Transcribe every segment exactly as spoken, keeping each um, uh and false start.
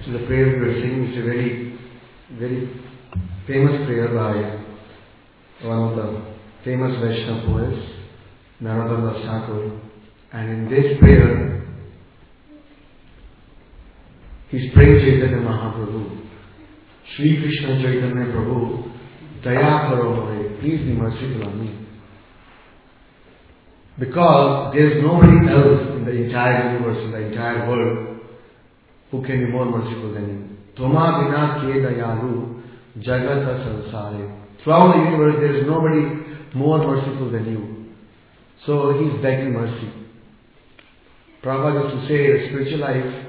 This is a prayer we are singing. It's a very, very famous prayer by one of the famous Vaishnava poets, Narottam Das Thakur. And in this prayer, he's praying Chaitanya Mahaprabhu. Shri Krishna Chaitanya Prabhu, Daya Karo Bhave, please be merciful on me. Because there is nobody else in the entire universe, in the entire world, who can be more merciful than you. Toma bina ke dayalu jagata sansare. Throughout the universe, there is nobody more merciful than you. So he is begging mercy. Prabhupada used to say that spiritual life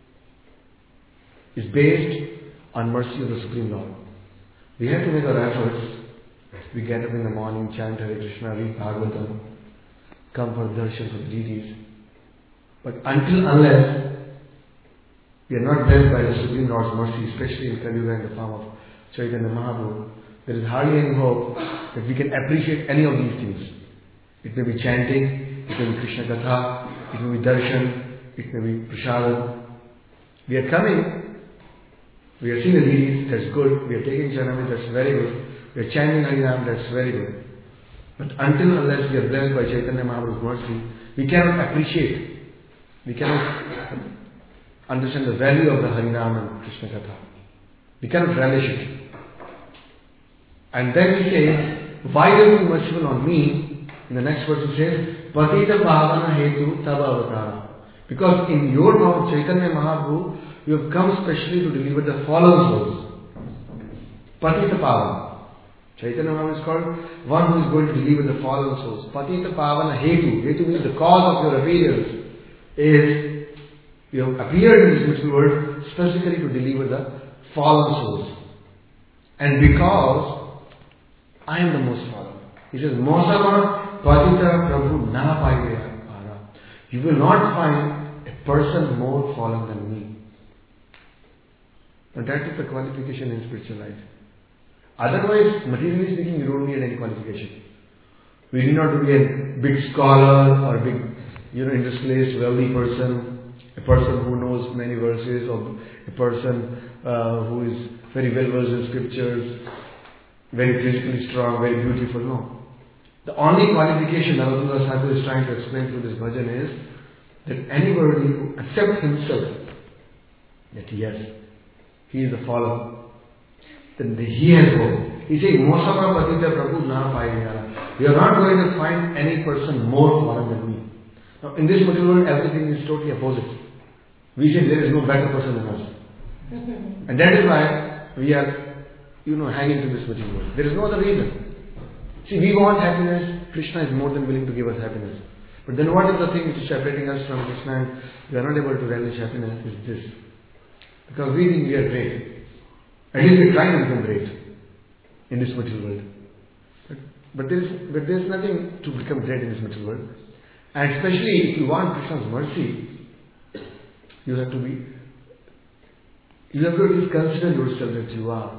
is based on mercy of the Supreme Lord. We have to make our efforts. We get up in the morning, chant Hare Krishna, read Bhagavatam, come for darshan of deities. But until unless we are not blessed by the Supreme Lord's mercy, especially in Kali Yuga in the form of Chaitanya Mahaprabhu, there is hardly any hope that we can appreciate any of these things. It may be chanting, it may be Krishna Katha, it may be darshan, it may be prasadam. We are coming, we are seeing the deities, that's good. We are taking Janami, that's very good. We are chanting Harinam, that's very good. But until unless we are blessed by Chaitanya Mahaprabhu's mercy, we cannot appreciate, we cannot understand the value of the Harinam and Krishna Katha. We cannot relish it. And then he says, why are you merciful on me? In the next verse he says, Patita Pavana Hetu Tava Avatara. Because in your mouth, Chaitanya Mahaprabhu, you have come specially to deliver the fallen souls. Patita Pavana. Chaitanya Mahaprabhu is called one who is going to deliver the fallen souls. Patita Pavana Hetu. Hetu means the cause of your appearance is you have appeared in this material world specifically to deliver the fallen souls. And because I am the most fallen. He says, Mosama Patita Prabhu Na Paigaya Para. You will not find a person more fallen than me. And that is the qualification in spiritual life. Otherwise, materially speaking, you don't need any qualification. We need not to be a big scholar or a big, you know, industrialist, wealthy person, a person who knows many verses, or a person uh, who is very well versed in scriptures, very physically strong, very beautiful. No. The only qualification Narottam Das Thakur is trying to explain through this bhajan is that anybody who accepts himself that yes, he is the fallen, then he has hope. He says, Mosama Patita Prabhu Na Paigaya. You are not going to find any person more fallen than me. Now, in this material world, everything is totally opposite. We say there is no better person than us. And that is why we are, you know, hanging to this material world. There is no other reason. See, we want happiness. Krishna is more than willing to give us happiness. But then what is the thing which is separating us from Krishna and we are not able to relish happiness is this. Because we think we are great. At least we try to become great in this material world. But, but, there is, but there is nothing to become great in this material world. And especially if you want Krishna's mercy, you have to be, you have to at least consider yourself that you are.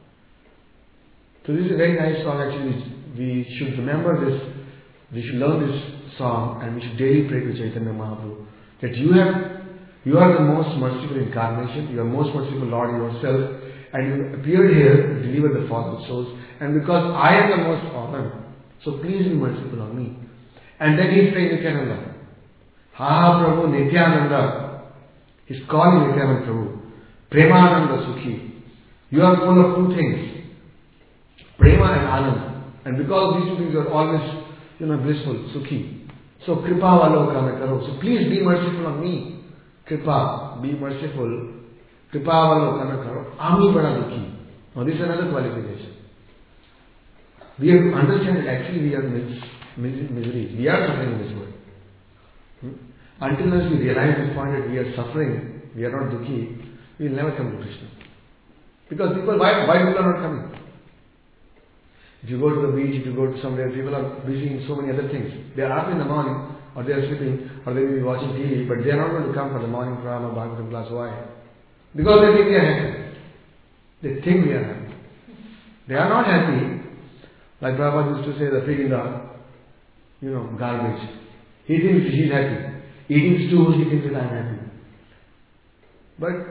So this is a very nice song actually. We should remember this, we should learn this song and we should daily pray to Chaitanya Mahaprabhu that you have, you are the most merciful incarnation, you are most merciful Lord yourself, and you appeared here to deliver the fallen souls, and because I am the most fallen, so please be merciful on me. And then he is saying Nityananda. Ha Prabhu Nityananda. He is calling Nityananda Prabhu. Premananda Sukhi. You are full of two things. Prema and Anand. And because these two things are always, you know, blissful, Sukhi. So Kripa Valokana Karo. So please be merciful on me. Kripa, be merciful. Kripa Valokana Karo. Ami Bada Dukhi. Now this is another qualification. We have to understand that actually we are mis- mis- misery. We are suffering in this world. Hmm? Until as we realize this point that we are suffering, we are not Dukhi, we will never come to Krishna. Because people, why, why people are not coming? If you go to the beach, if you go to somewhere, people are busy in so many other things. They are up in the morning, or they are sleeping, or they may be watching T V, but they are not going to come for the morning pram or Bhagavatam class. Why? Because they think we are happy. They think we are happy. They are not happy. Like Prabhupada used to say, the pig in the, you know, garbage. He thinks he is happy. Eating stools, he thinks that I am happy. But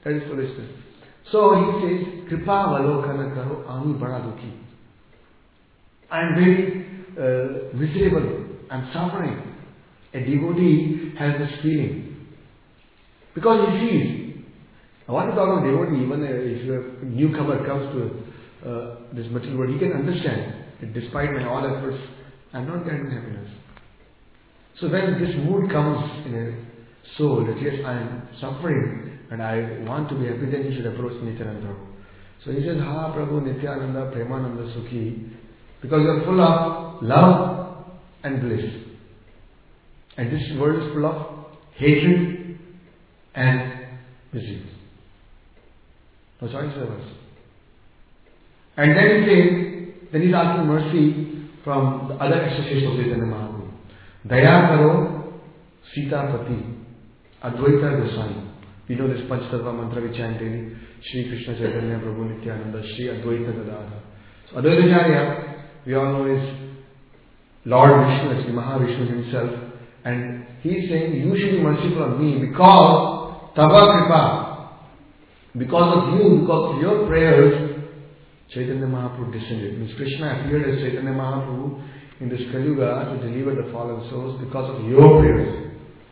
That is foolishness. So he says, Kripa Valokana Karo Ami Bada Dukhi. I am very uh, miserable. I am suffering. A devotee has this feeling. Because he sees. I want to talk about devotee, even if a newcomer comes to uh, this material world, he can understand that despite my all efforts, I am not getting happiness. So when this mood comes in a soul, that yes, I am suffering and I want to be happy, then he should approach Nityananda Prabhu. So he says, Ha Prabhu Nityananda Premananda Sukhi, because you are full of love and bliss. And this world is full of hatred and misery. No choice of us. And then he says, then he's asking mercy from the other associates of Chaitanya Mahaprabhu. Daya Karo Sitapati Advaita Goswami. We know this Panchatattva mantra we chant daily. Shri Krishna Chaitanya Prabhu Nityananda Shri Advaita Gadadhara. So Advaita Acharya, we all know is Lord Vishnu, actually Mahavishnu himself. And he is saying, you should be merciful on me because Tava Kripa, because of you, because of your prayers, Chaitanya Mahaprabhu descended. Means Krishna appeared as Chaitanya Mahaprabhu in this Kali Yuga to deliver the fallen souls because of your prayers.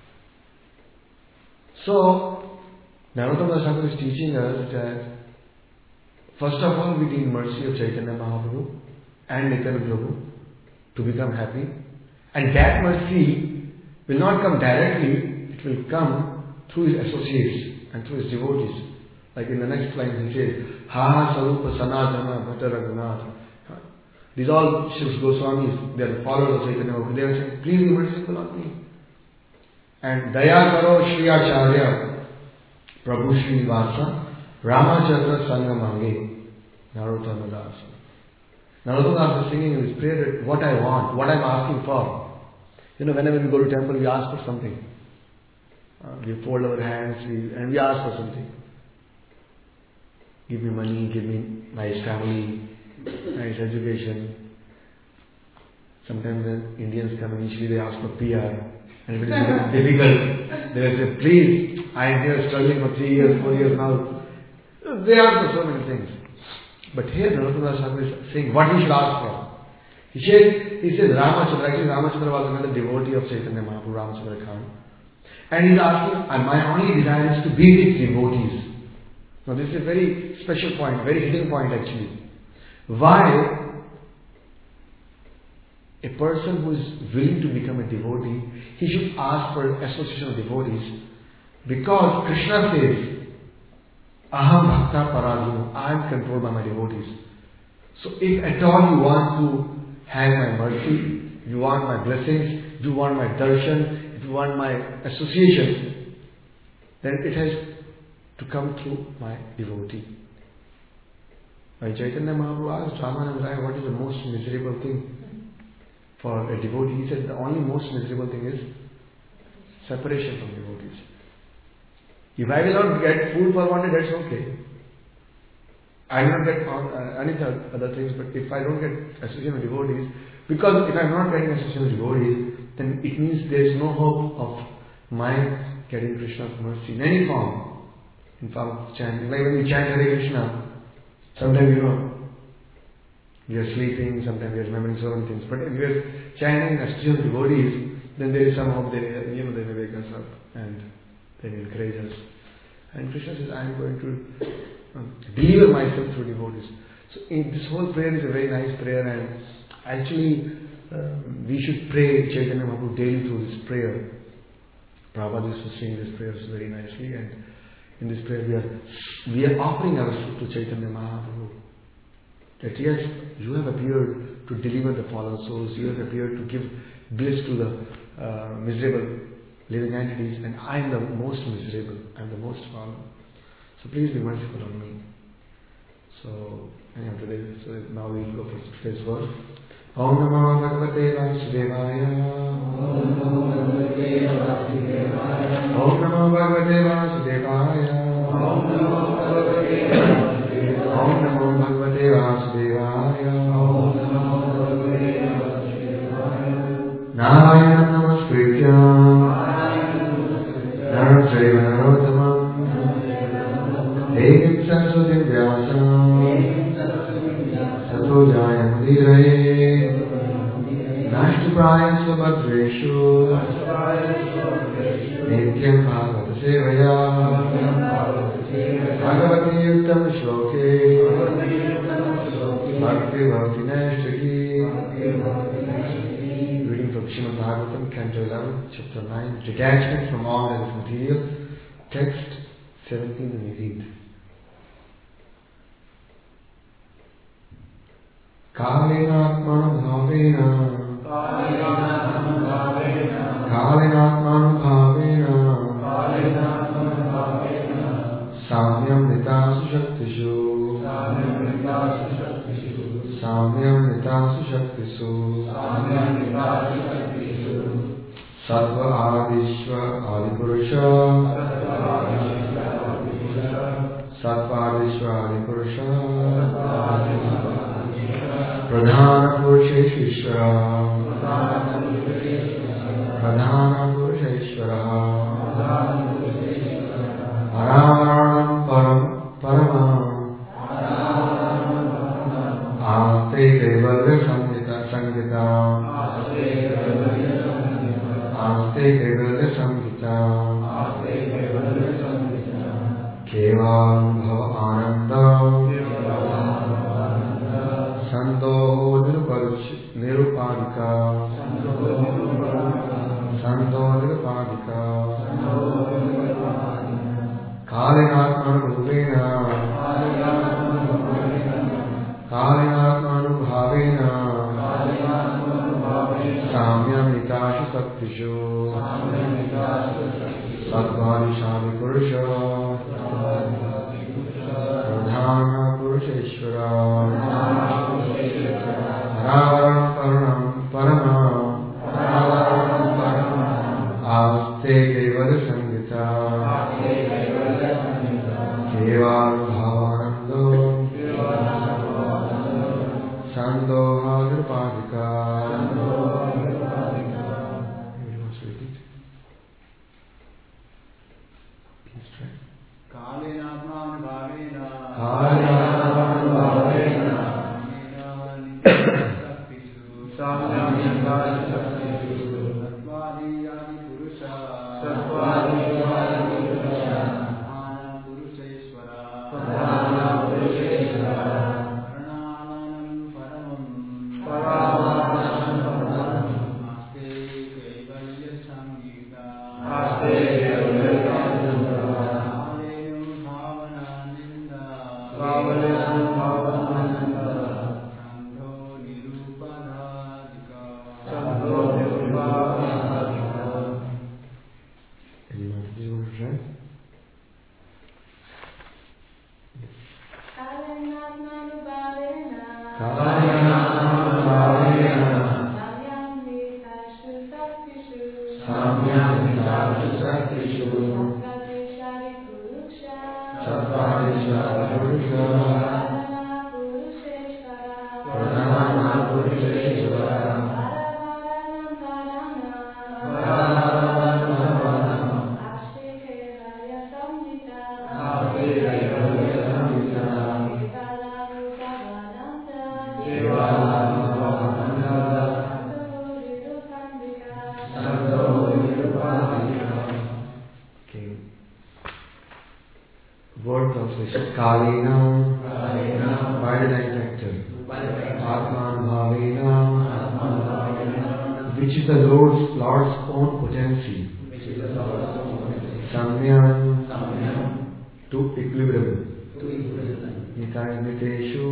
So, Narottama Thakur is teaching us that first of all we need mercy of Chaitanya Mahaprabhu and Nityananda Prabhu to become happy. And that mercy will not come directly, it will come through his associates and through his devotees. Like in the next line he says, Ha Sarupa Sanatana Bhatta Raghunath. These all Shri Goswamis, they are the followers of Chaitanya Mahaprabhu. They are saying, please be merciful on me. And Daya Karo Shri Acharya Prabhu Srinivasa Ramachandra Sangamange Narottama Dasa. Narottama Dasa is singing in his prayer that what I want, what I am asking for. You know, whenever we go to temple, we ask for something. Uh, we fold our hands we, and we ask for something. Give me money, give me nice family, nice education. Sometimes when Indians come initially they ask for P R. And if it is difficult, they will say, please, I am here struggling for three years, four years now. They ask for so many things. But here Narottama Thakur is saying what he should ask for. He says, he says Ramachandra, actually Ramachandra was another devotee of Chaitanya Mahaprabhu, Ramachandra Khan. And he is asking, and my only desire is to be with devotees. Now this is a very special point, very hidden point actually. Why a person who is willing to become a devotee, he should ask for association of devotees, because Krishna says, Aham Bhakta Paradhino, I am controlled by my devotees. So if at all you want to have my mercy, you want my blessings, you want my darshan, if you want my association, then it has to come through my devotee. When Chaitanya Mahaprabhu asked Ramananda Raya what is the most miserable thing for a devotee, he said the only most miserable thing is separation from devotees. If I will not get food for one day, that's okay. I will not get uh, any other things, but if I don't get association with devotees, because if I am not getting association with devotees, then it means there is no hope of my getting Krishna's mercy in any form. In form of chanting. Like when we chant Hare Krishna, sometimes you know, we are sleeping, sometimes we are remembering so many things. But if we are chanting association with devotees, then there is some hope, they, you know, they may wake us up and they will encourage us. And Krishna says, I am going to um, deliver myself through devotees. So in this whole prayer is a very nice prayer, and actually um, we should pray Chaitanya Mahaprabhu daily through this prayer. Prabhupada used to sing this prayer very nicely, and in this prayer we are, we are offering ourselves to Chaitanya Mahaprabhu. That yes, you have appeared to deliver the fallen souls, you have appeared to give bliss to the uh, miserable living entities, and I am the most miserable, I am the most fallen. So please be merciful on me. So, anyhow, today, so now we will go for today's verse. Om Namo Bhagavate Vasudevaya. Om Namo Bhagavate Vasudevaya. Om Namo Bhagavate Vasudevaya. Om Namo Bhagavate Vasudevaya. Om Namo Bhagavate Vasudevaya. Om Namo Bhagavate Vasudevaya. Narayanam Namaskritya Naram Narottamam Devim Saraswatim Vyasam Tato Jayamudiraye Nashtuprayam Svabhadreshu Nityam Bhagavata Sevaya Bhagavati Yuktam Shloke Bhakti Bhakti Nashtaki. Reading from Srimad Bhagavatam, Canto eleven, Chapter nine, Detachment from all that is material. Text seventeen and eighteen. Kalinatmanu bhavena Kalinatmanu bhavena Samyam nitasu shaktishu Samyam nitasu shaktisu Sattva adishva adipurusha Sattva adishva adipurusha Pradhana Purusheshvara Pradhana Purusheshvara Araranam Param Paramam Aste Kaivalya Samgita Samgita Aste Kaivalya Samgita Keval Bhava Anandam Santo Nirupadika Santo Nirupadika Kalinatmanu bhavena Kalinatmanu bhavena Samyam nitashu saktishu Sattva-adishani purusha Pradhana Purusheshvara Hararam Param Paramam Aste Kaivalya Samgita Keval Bhavanando Sando Hadrupadika. Kalinatmanu bhavena Kalinatmanu bhavena Samyam nitasu shaktishu Sattva-adishani purusha Sattva-adishani purusha Pradhana Purusheshvara Pradhana Purusheshvara Parananam Paramam Parananam Paramam Aste Kaivalya Samgita Aste Kaivalya Samgita Kalinam Bhavanananda Kalinam Bhavanananda Sandho Nirupadhadika Sandho Nirupadhadika. Anyone do you want to try? Kalinatmanu bhavena Kalinatmanu bhavena Samyam nitashu saktishu Samyam nitasu shaktishu Sattva-adishani purusha Sattva-adishani purusha Pradhana Purusheshvara Pradhana Purusheshvara Paravaranam Paramam Paranam Paramam Aste Kaivalya Samgita Aste Kaivalya Samgita Kevalam Bhavananda Kevalam Bhavananda Santo Nirupadhika. Okay. Word translation. Kalinam. By the factor. Atman Bhavena. Which is the Lord's, Lord's own potency. Samyam. To equilibrium. Niteshu.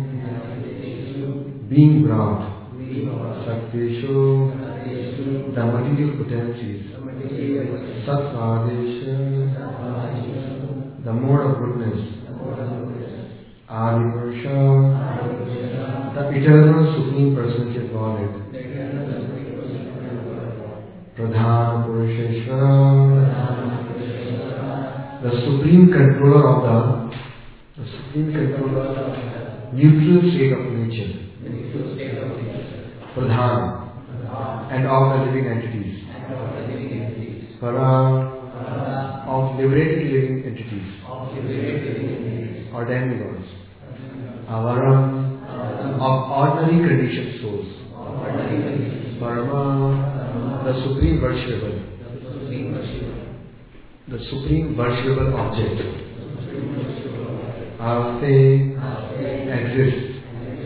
Being brought. Sakteshu. The material potencies. Sattva-adisha. The mode of goodness. Adipurusha. The eternal supreme personality of Godhead. Pradhana Purusheshvara. The supreme controller of the, the supreme controller neutral state of nature. Pradhan. And of the living entities. Para. Of liberated living entities. or demigods. Avaram of ordinary conditioned souls. Parama, the supreme worshipable. The supreme worshipable object. Aste exists.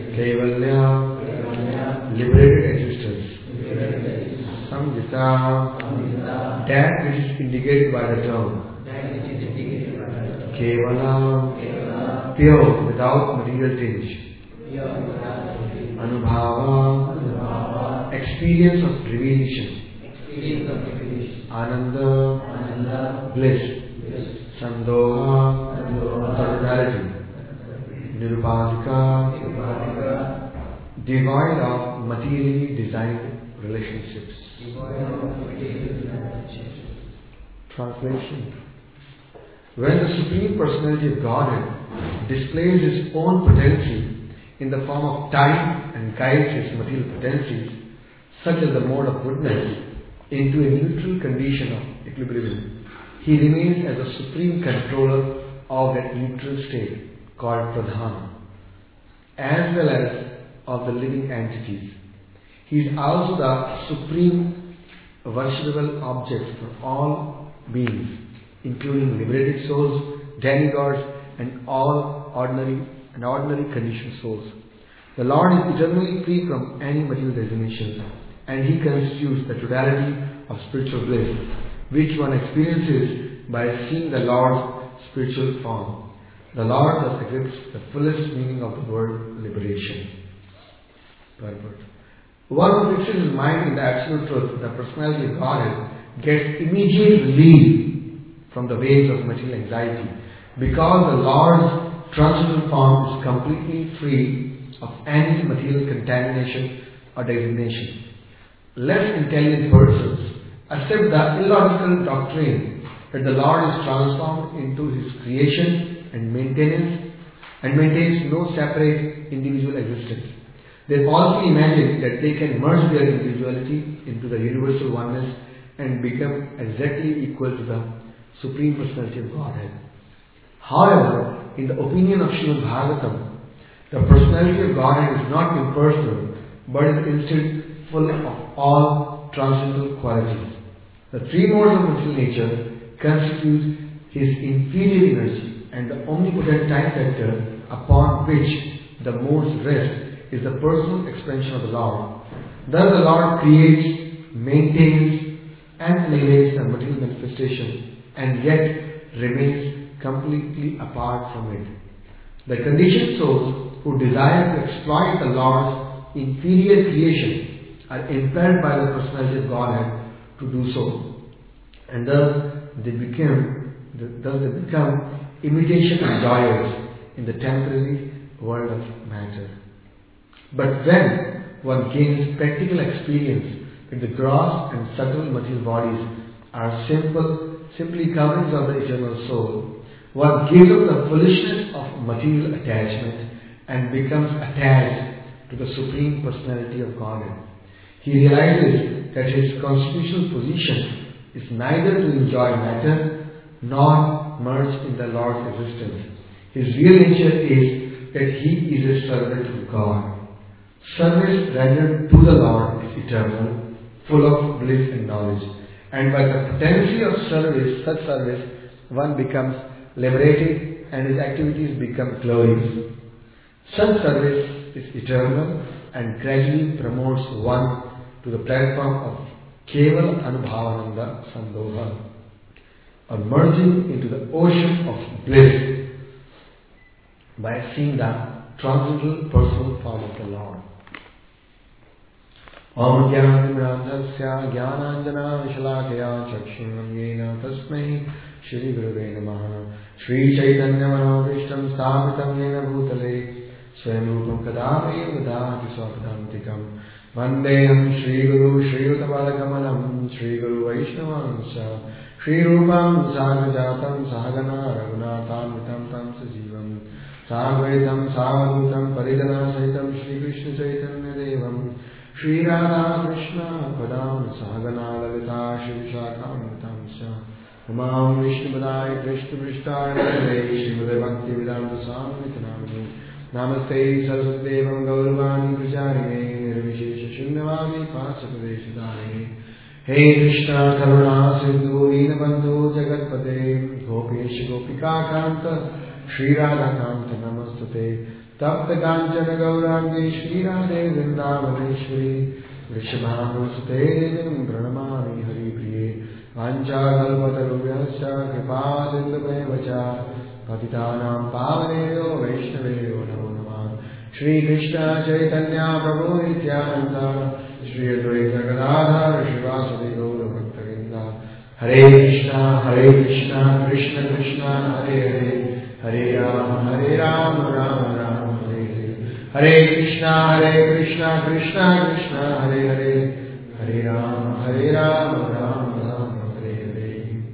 Kaivalya, liberated existence. Samjita, that which is indicated by the term. Kevala, pure, without material tinge. Anubhava, experience of revelation. Ananda, bliss. Sandoha, totality. Nirupadika, devoid of materially designed relationships. Translation. When the Supreme Personality of Godhead displays His own potency in the form of time and guides His material potencies, such as the mode of goodness, into a neutral condition of equilibrium, He remains as the supreme controller of that neutral state called Pradhana, as well as of the living entities. He is also the supreme worshipable object for all beings, including liberated souls, demigods, and all ordinary and ordinary conditioned souls. The Lord is eternally free from any material designation, and He constitutes the totality of spiritual bliss, which one experiences by seeing the Lord's spiritual form. The Lord thus exhibits the fullest meaning of the word liberation. Purport. One who fixes his mind in the absolute truth, the personality of Godhead, gets immediate relief from the waves of material anxiety, because the Lord's transcendental form is completely free of any material contamination or designation. Less intelligent persons accept the illogical doctrine that the Lord is transformed into His creation and maintenance and maintains no separate individual existence. They falsely imagine that they can merge their individuality into the universal oneness and become exactly equal to the Supreme Personality of Godhead. However, in the opinion of Srimad Bhagavatam, the Personality of Godhead is not impersonal, but is instead full of all transcendental qualities. The three modes of material nature constitute His inferior energy, and the omnipotent time factor upon which the modes rest is the personal expansion of the Lord. Thus the Lord creates, maintains, and elevates the material manifestation, and yet remains completely apart from it. The conditioned souls who desire to exploit the Lord's inferior creation are impelled by the personality of Godhead to do so, and thus they become, thus they become imitation enjoyers in the temporary world of matter. But when one gains practical experience that the gross and subtle material bodies are simple, simply coverings of the eternal soul, one gives up the foolishness of material attachment and becomes attached to the Supreme Personality of Godhead. He realizes that his constitutional position is neither to enjoy matter nor merge in the Lord's existence. His real nature is that he is a servant of God. Service rendered to the Lord is eternal, full of bliss and knowledge. And by the potency of service, such service, one becomes liberated and his activities become glorious. Such service is eternal and gradually promotes one to the platform of Keval Anubhavananda Sandoha, or merging into the ocean of bliss by seeing the transcendental personal form of the Lord. Om Jnanimrandasya Jnananjana Vishalakaya Chakshunam Yena Tasmai Shri Gurave Namaha Shri Chaitanya Manavishtam Sthapitam Yena Bhutale Swayam Rupam Kadami Vadati Swapadantikam Vandeham Shri Guru Shri Uttapadakamalam Shri Guru Vaishnavansha Shri Rupam Sagajatam Sagana Raghunatham Tam Sajivam Sagvaitam Savadutam Parijana Saitam Shri Krishna Chaitanya Devam Shri Radha Krishna Padam Sagana Lalita Shri Vishakam Tamsya Umam Vishnu Padai Krishna Prishtaya Shri Mudai Bhakti Vedanta Swami Namaste Saraswadevam Gauravani Pracharine Nirvishesha Shunyavadi Pasakadeshadane. Hey Krishna Karuna Sindhu Deenabandhu Jagatpate Gopesh Gopika Kanta Shri Radha Kanta Namastate Tapta Kanchana Gaurangi Shri Radhe Vrindavaneshwari Vrishabhanusate Devinam Pranamami Hari Priye Vanchakalpatarubhyascha Kripa Sindhumevacha Patitanam Pavaneo Vaishnaveyo Namo Namah. Shri Krishna Chaitanya Prabhu Nityananda Shri Advaita Gadadhar Shivasati Gaura Bhaktavinda. Hare Krishna Hare Krishna Krishna Krishna Hare Hare Hare Rama Hare Rama Rama Rama Hare Hare. Hare Krishna Hare Krishna Krishna Krishna Hare Hare Hare Rama Hare Rama Rama Rama Hare Hare.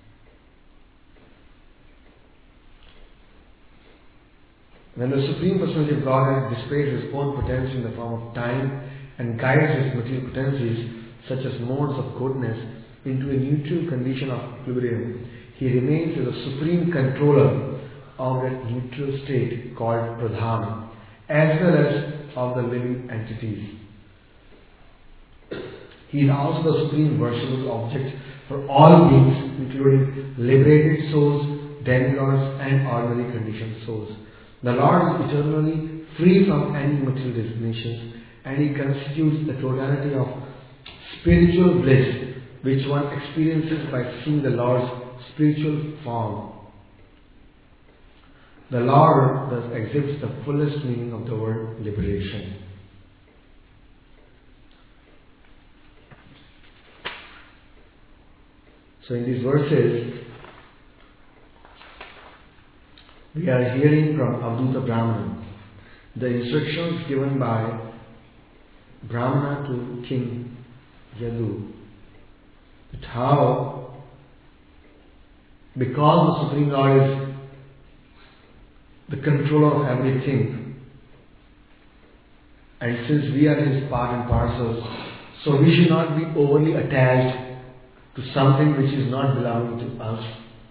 When the Supreme Personality of Godhead displays His own potency in the form of time and guides His material potencies, such as modes of goodness, into a neutral condition of equilibrium, He remains as a supreme controller of that neutral state called Pradhan, as well as of the living entities. He is also the supreme worshipable object for all beings, including liberated souls, demigods, and ordinary conditioned souls. The Lord is eternally free from any material designations, and He constitutes the totality of spiritual bliss, which one experiences by seeing the Lord's spiritual form. The Lord thus exhibits the fullest meaning of the word liberation. So in these verses, we are hearing from Avadhuta Brahmana the instructions given by Brahmana to King Yadu, that how, because the Supreme Lord is the controller of everything, and since we are His part and parcels, so we should not be overly attached to something which is not belonging to us.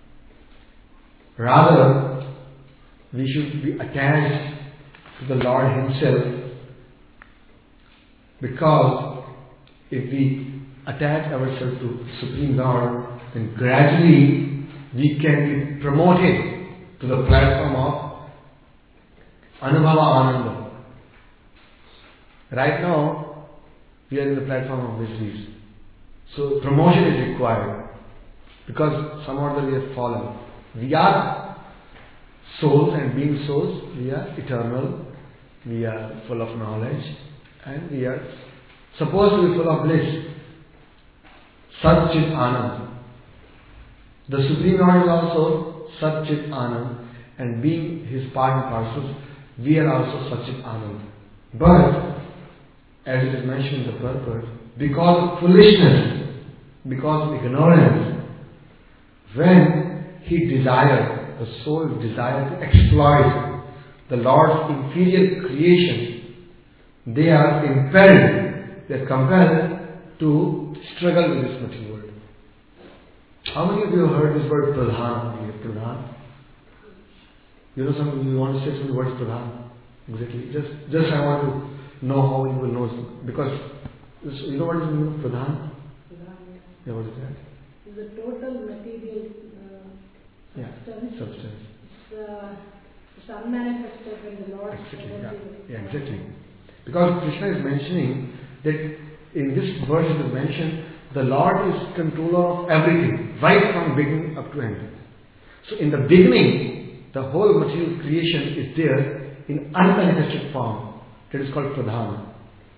Rather, we should be attached to the Lord Himself, because if we attach ourselves to the Supreme Lord, then gradually we can be promoted to the platform of Anubhava Ananda. Right now, we are in the platform of miseries. So promotion is required, because some or other we have fallen. We are souls, and being souls, we are eternal, we are full of knowledge, and we are supposed to be full of bliss. Sat Chit Anand. The Supreme Lord is also Sat Chit Anand, and being His part and parcels, we are also Sat Chit Anand. But, as it is mentioned in the purport, because of foolishness, because of ignorance, when he desired, the soul desired to exploit the Lord's inferior creation, they are impelled, they are compelled to struggle with this material world. How many of you have heard this word Pradhan? Pradhan? You know, some you want to say some words Pradhan? Exactly. Just, just I want to know how you will know, because you know what is the meaning of Pradhan? Pradhan, Yeah, what is that? is a total material uh, substance. Yeah, substance. It's, uh, it's unmanifested when the Lord Exactly, yeah. is yeah, exactly. Because Krishna is mentioning that in this verse it is mentioned, the Lord is controller of everything, right from beginning up to end. So in the beginning, the whole material creation is there in unmanifested form. That is called Pradhan.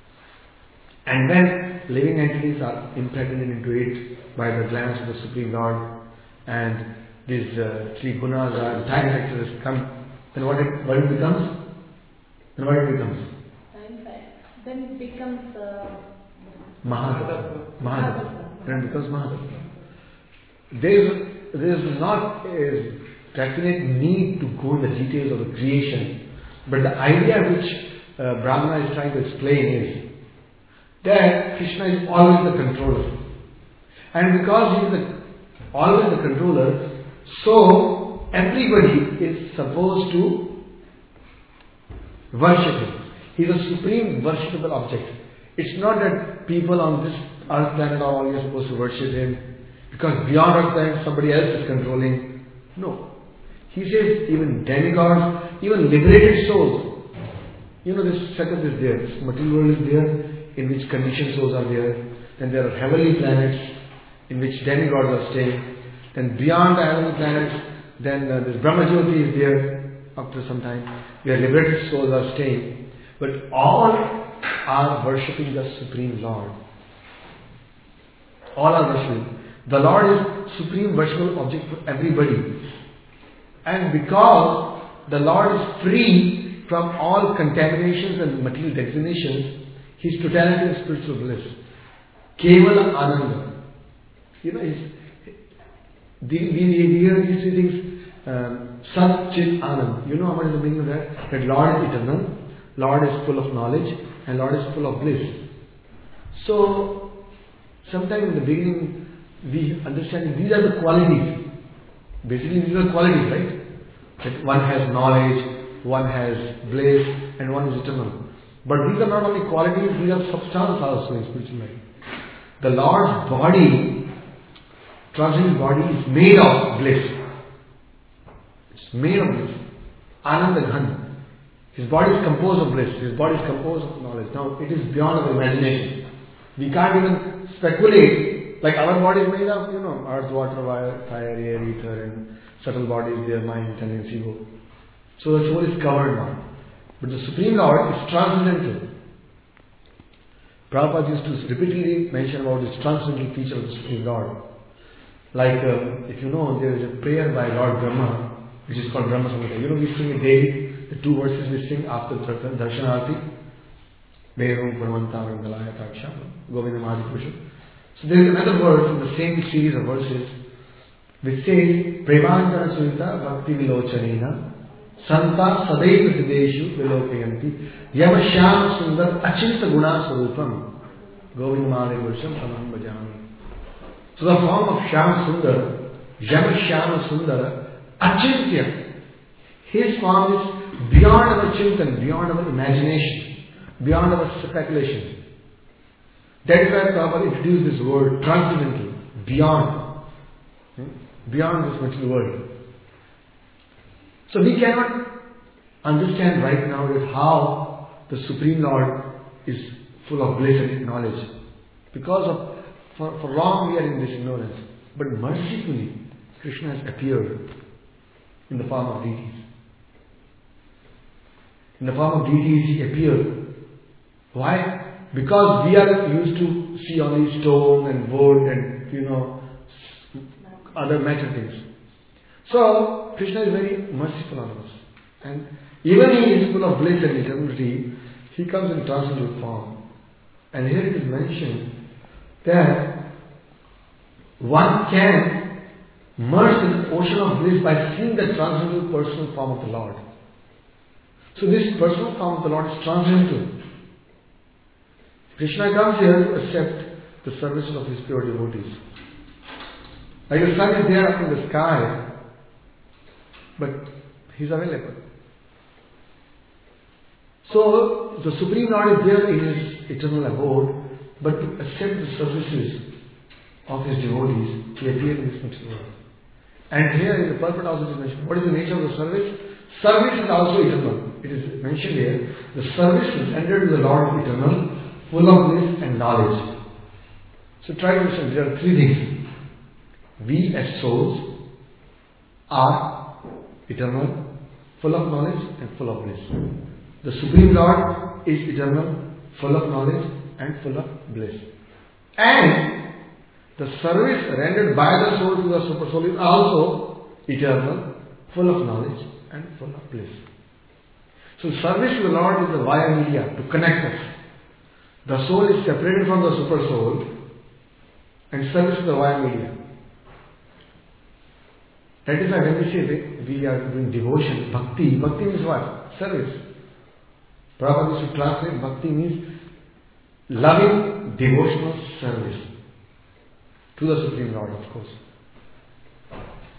And then living entities are impregnated into it by the glance of the Supreme Lord, and these uh, three gunas are time factors come. Then what it, what it becomes? Then what it becomes? time fact. Then it becomes uh, Mahatattva. Mahatattva. Then it becomes Mahatattva. There is, there is not a definite need to go in the details of the creation, but the idea which uh, Brahmana is trying to explain is that Krishna is always the controller. And because he is the, always the controller, so everybody is supposed to Worship Him. He is a supreme worshipable object. It's not that people on this earth planet are always supposed to worship Him because beyond our planet somebody else is controlling. No. He says even demigods, even liberated souls. You know, this setup is there. This material world is there, in which conditioned souls are there. Then there are heavenly planets in which demigods are staying. Then beyond the heavenly planets, then uh, this Brahmajyoti is there after some time, where liberated souls are staying. But all are worshipping the Supreme Lord. All are worshipping. The Lord is supreme worshipable object for everybody. And because the Lord is free from all contaminations and material designations, His totality is spiritual bliss. Kevala Ananda. You know, His, we, we, we hear these three things, um, Sat Chit Anand. You know what is the meaning of that? That Lord is eternal, Lord is full of knowledge, and Lord is full of bliss. So, sometimes in the beginning, we understand these are the qualities. Basically, these are qualities, right? That one has knowledge, one has bliss, and one is eternal. But these are not only qualities, these are substance also in spiritual life. The Lord's body, transcendental body, is made of bliss. It's made of bliss. Ananda Ghan. His body is composed of bliss. His body is composed of knowledge. Now, it is beyond our imagination. We can't even speculate. Like our body is made of, you know, earth, water, fire, air, ether, and subtle bodies, their mind, intelligence, ego. So the soul is covered now. But the Supreme Lord is transcendental. Prabhupada used to repeatedly mention about this transcendental feature of the Supreme Lord. Like, um, if you know, there is a prayer by Lord Brahma, which is called Brahma Samhita. You know, we sing it daily. The two verses we sing after Darshanarti. Verum Paramantam Galaya Taksha Govindam Adi Purusham. So there is another verse in the same series of verses which says Premantana Sunita Bhakti Vilochanena Santa Sadaiva Siddeshu Vilokayanti Yamashyam Sundar Achinta Guna Sarupam Govindam Adi Purusham Samam Bhajami. So the form of Shyam Sundar, Yamashyam Sundara, Achintya. His form is beyond our chintan, beyond our imagination, beyond our speculation. That is why Prabhupada introduced this word transcendental, beyond, beyond this material world. So we cannot understand right now that how the Supreme Lord is full of bliss and knowledge. Because of, for, for long we are in this ignorance. But mercifully, Krishna has appeared in the form of deities. In the form of deities, He appeared. Why? Because we are used to see only stone and wood and, you know, other matter things. So, Krishna is very merciful on us. And even He is full of bliss and eternity, He comes in transcendental form. And here it is mentioned that one can merge in the ocean of bliss by seeing the transcendental personal form of the Lord. So this personal form of the Lord is transcendental. Krishna comes here to accept the services of His pure devotees. Like the sun is there up in the sky, but He's available. So the Supreme Lord is there in His eternal abode, but to accept the services of His devotees, He appeared in this material world. And here in the purport also is mentioned. What is the nature of the service? Service is also eternal. It is mentioned here. The service is rendered to the Lord eternal, full of bliss and knowledge. So try to understand, there are three things. We as souls are eternal, full of knowledge and full of bliss. The Supreme Lord is eternal, full of knowledge and full of bliss. And the service rendered by the soul to the Super Soul is also eternal, full of knowledge and full of bliss. So service to the Lord is the via media to connect us. The soul is separated from the Super Soul and service to the via media. That is why when we say that we are doing devotion, bhakti, bhakti means what? Service. Prabhupada used to translate bhakti means loving devotional service to the Supreme Lord, of course.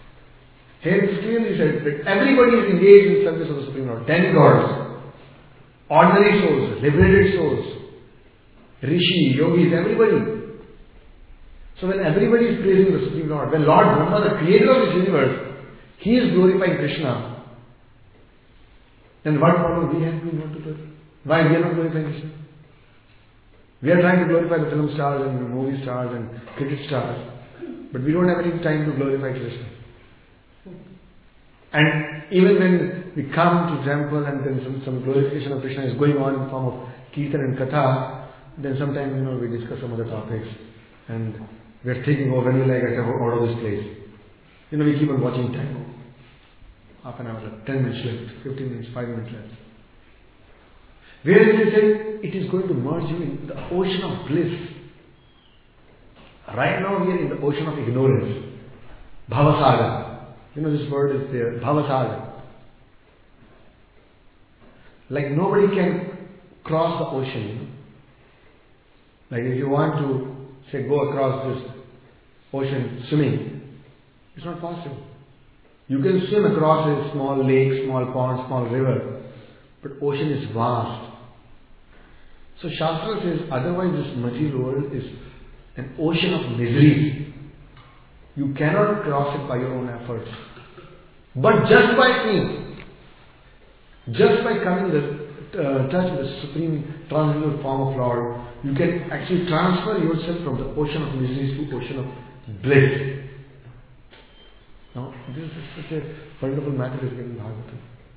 Here it is clearly said that everybody is engaged in service of the Supreme Lord. Demigods, ordinary souls, liberated souls, rishi, yogis, everybody. So when everybody is praising the Supreme Lord, when Lord Brahma, the creator of this universe, he is glorifying Krishna, then what problem we have to want to glorify? Why we are not glorifying Krishna? We are trying to glorify the film stars and movie stars and cricket stars, but we don't have any time to glorify Krishna. And even when we come to temple and then some, some glorification of Krishna is going on in form of kirtan and katha, then sometimes, you know, we discuss some other topics and we are thinking, oh, when will I get out of this place? You know, we keep on watching time. Half an hour left, ten minutes left, fifteen minutes, five minutes left. Where they say it is going to merge you in the ocean of bliss. Right now we are in the ocean of ignorance. Bhavasaga. You know, this word is there. Bhavasaga. Like nobody can cross the ocean. You know? Like if you want to, say, go across this ocean swimming, it's not possible. You can swim across a small lake, small pond, small river, but ocean is vast. So Shastra says, otherwise this material world is an ocean of misery. You cannot cross it by your own efforts. But just by me, just by coming to uh, touch with the supreme transcendental form of Lord, you can actually transfer yourself from the ocean of miseries to ocean of bliss. Now, this is such a wonderful matter is given in Bhagavatam.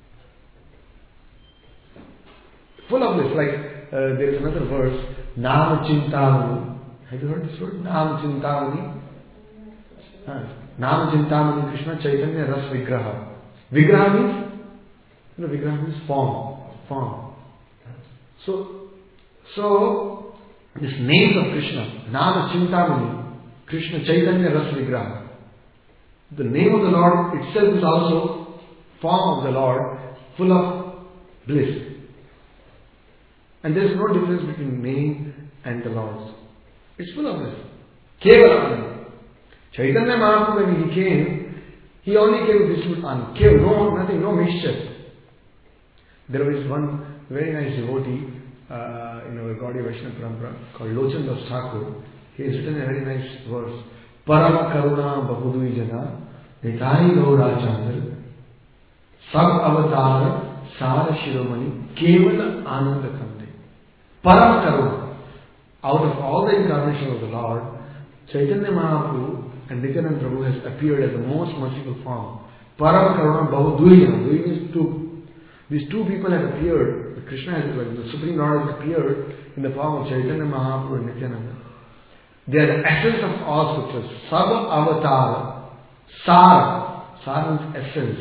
Full of this, like uh, there is another verse, Nam Chintamani. Have you heard this word? Nam Chintamani. Uh, Nam Chintamani Krishna Chaitanya Ras Vigraha. Vigraha means, you know, Vigraha means form. Form. So, so this name of Krishna, Nam Chintamani, Krishna Chaitanya Ras Vigraha. The name of the Lord itself is also form of the Lord, full of bliss. And there is no difference between name and the Lord's. It's full of bliss. Kevala Anand. Chaitanya Mahaprabhu, when he came, he only came with distribute Anand. Kevala, no, nothing, no mischief. There was one very nice devotee uh, in our Gaudiya Vaishnava Parampara called Lochan Das Thakur. He has written a very nice verse. Parama Karuna Bahudui Jana Nitai Gaura Chandra Sab Avatar Sara Shiromani Kevala Ananda Kande. Parama Karuna. Out of all the incarnations of the Lord, Chaitanya Mahaprabhu and Nityananda Prabhu has appeared as the most merciful form. Parama Karuna Bahudui Jana. Dui means two. These two people have appeared. Krishna has, the Supreme Lord has appeared in the form of Chaitanya Mahaprabhu and Nityananda. They are the essence of all scriptures. Sab Avatar, Sar, Sar means essence.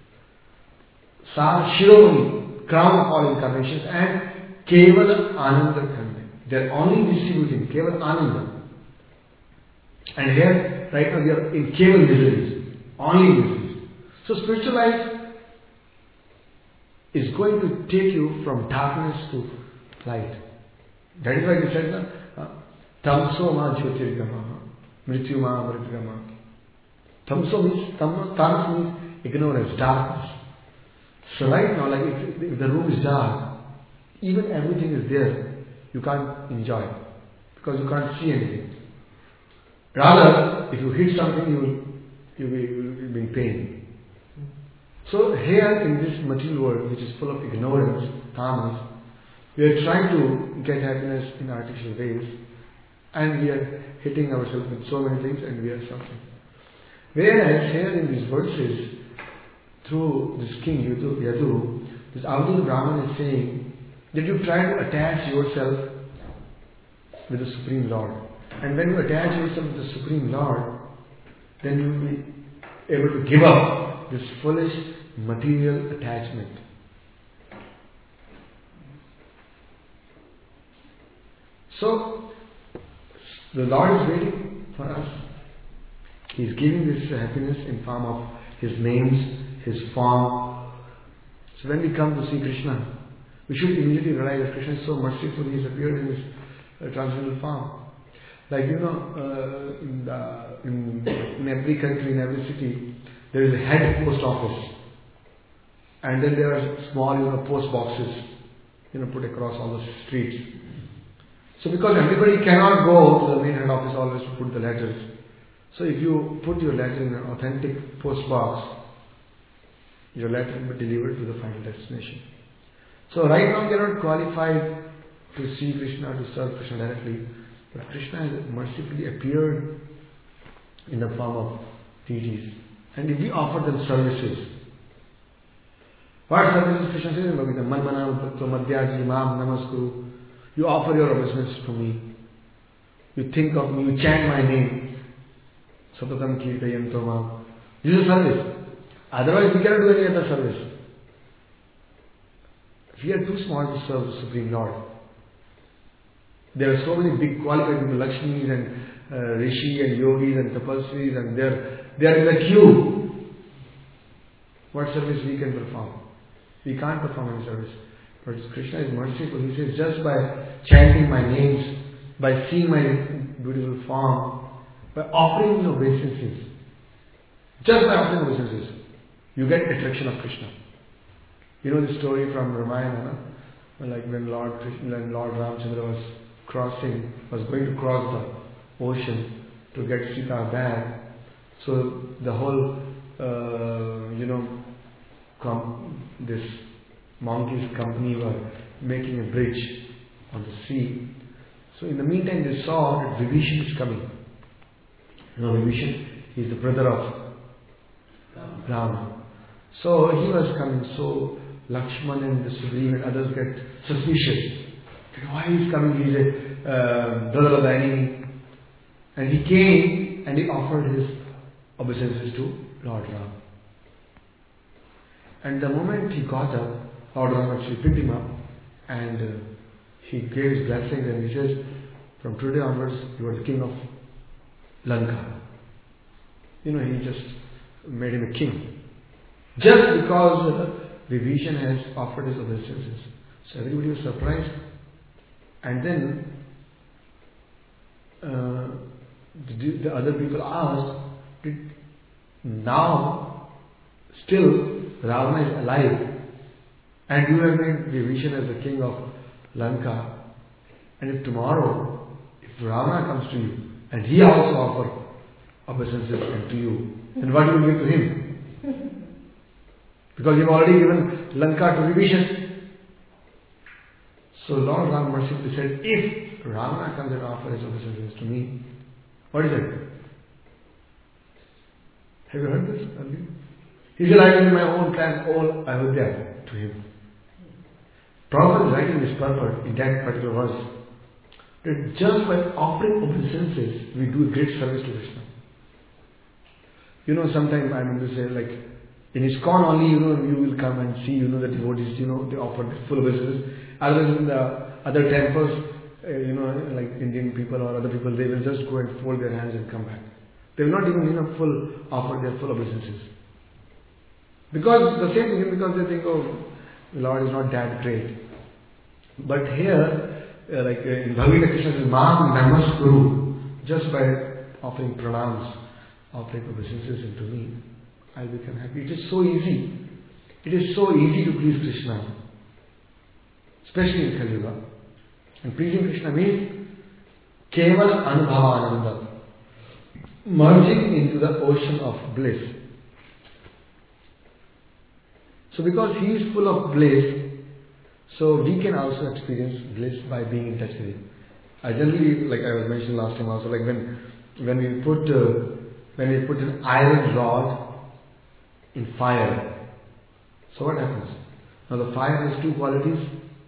Sar Shiromani, crown of all incarnations, and Kevala Ananda Khande. They are only distributing Kevala Ananda. And here, right now, we are in Keval miseries, only miseries. So spiritual life is going to take you from darkness to light. That is why he said that. Tamso ma jyotirgama, mrityu ma mritgama. Tamso means, tamas means ignorance, darkness. So right now, like if, if the room is dark, even everything is there, you can't enjoy it because you can't see anything. Rather, if you hit something, you will you'll be, you'll be in pain. So here in this material world, which is full of ignorance, tamas, we are trying to get happiness in artificial ways. And we are hitting ourselves with so many things and we are suffering. Whereas here in these verses, through this king Yadu, Yadu this Avadhuta Brahman is saying that you try to attach yourself with the Supreme Lord. And when you attach yourself with the Supreme Lord, then you will be able to give up this foolish material attachment. So, the Lord is waiting for us. He is giving this happiness in form of His names, His form. So when we come to see Krishna, we should immediately realize that Krishna is so merciful, He has appeared in His uh, transcendental form. Like, you know, uh, in, the, in, in every country, in every city, there is a head post office. And then there are small, you know, post boxes. you know, put across all the streets. So because everybody cannot go to the main head office always to put the letters. So if you put your letter in an authentic post box, your letter will be delivered to the final destination. So right now we are not qualified to see Krishna, to serve Krishna directly, but Krishna has mercifully appeared in the form of deities. And if we offer them services, what services Krishna says in Bhagavad Gita? Manmana Bhakto Madhyaji Mam Namaskuru. You offer your obeisances to me. You think of me, you chant my name. Satatam Kirtayanto Mam. This is a service. Otherwise we cannot do any other service. We are too small to serve the Supreme Lord. There are so many big qualified people, Lakshmis and uh, Rishi and Yogis and Tapasvis, and they are, they are in the queue. What service we can perform? We can't perform any service. But Krishna is merciful. He says, just by chanting my names, by seeing my beautiful form, by offering your obeisances, just by offering obeisances, you get attraction of Krishna. You know the story from Ramayana, no? Like when Lord Krishna and Lord Ramchandra was crossing, was going to cross the ocean to get Sita back. So the whole, uh, you know, com- this monkeys company were making a bridge on the sea. So in the meantime they saw that Vibhishan is coming. You know Vibhishan, he is the brother of Rama. So he was coming, so Lakshman and the Sugriva and others get suspicious. Why he is coming? He is a uh, brother of the enemy. And he came and he offered his obeisances to Lord Ram. And the moment he got up, Lord Ram actually picked him up and uh, he gave his blessings and he says, from today onwards you are the king of Lanka. You know, he just made him a king. Just because uh, Vibhishan has offered his obeisances. So everybody was surprised. And then uh, the, the other people asked, did now still Ravana is alive and you have made Vibhishan as the king of Lanka, and if tomorrow if Ravana comes to you and he also offers obeisances to you, then what will you give to him? Because you have already given Lanka to Vibhishan. So Lord Ram mercifully said, if Ravana comes and offers his obeisances to me, what is it? Have you heard this earlier? He said, I will give my own clan, all Ayodhya to him. Prabhupada is writing this purport in that particular verse, that just by offering obeisances, we do a great service to Krishna. You know, sometimes I mean to say, like, in ISKCON only, you know, you will come and see, you know, the devotees, you know, they offer full obeisances. Otherwise, in the other temples, uh, you know, like Indian people or other people, they will just go and fold their hands and come back. They will not even, you know, full offer their full obeisances. Because the same thing, because they think, oh, the Lord is not that great. But here, uh, like uh, in Bhagavad Gita, Krishna says, Mam Namaskuru, just by offering pranams, offering obeisances into me, I'll become happy. It is so easy. It is so easy to please Krishna. Especially in Kali Yuga. And pleasing Krishna means Keval Anubhavananda, merging into the ocean of bliss. So because he is full of bliss, so we can also experience bliss by being in touch with him. I generally, like I was mentioning last time also, like when when we put uh, when we put an iron rod in fire, so what happens? Now the fire has two qualities,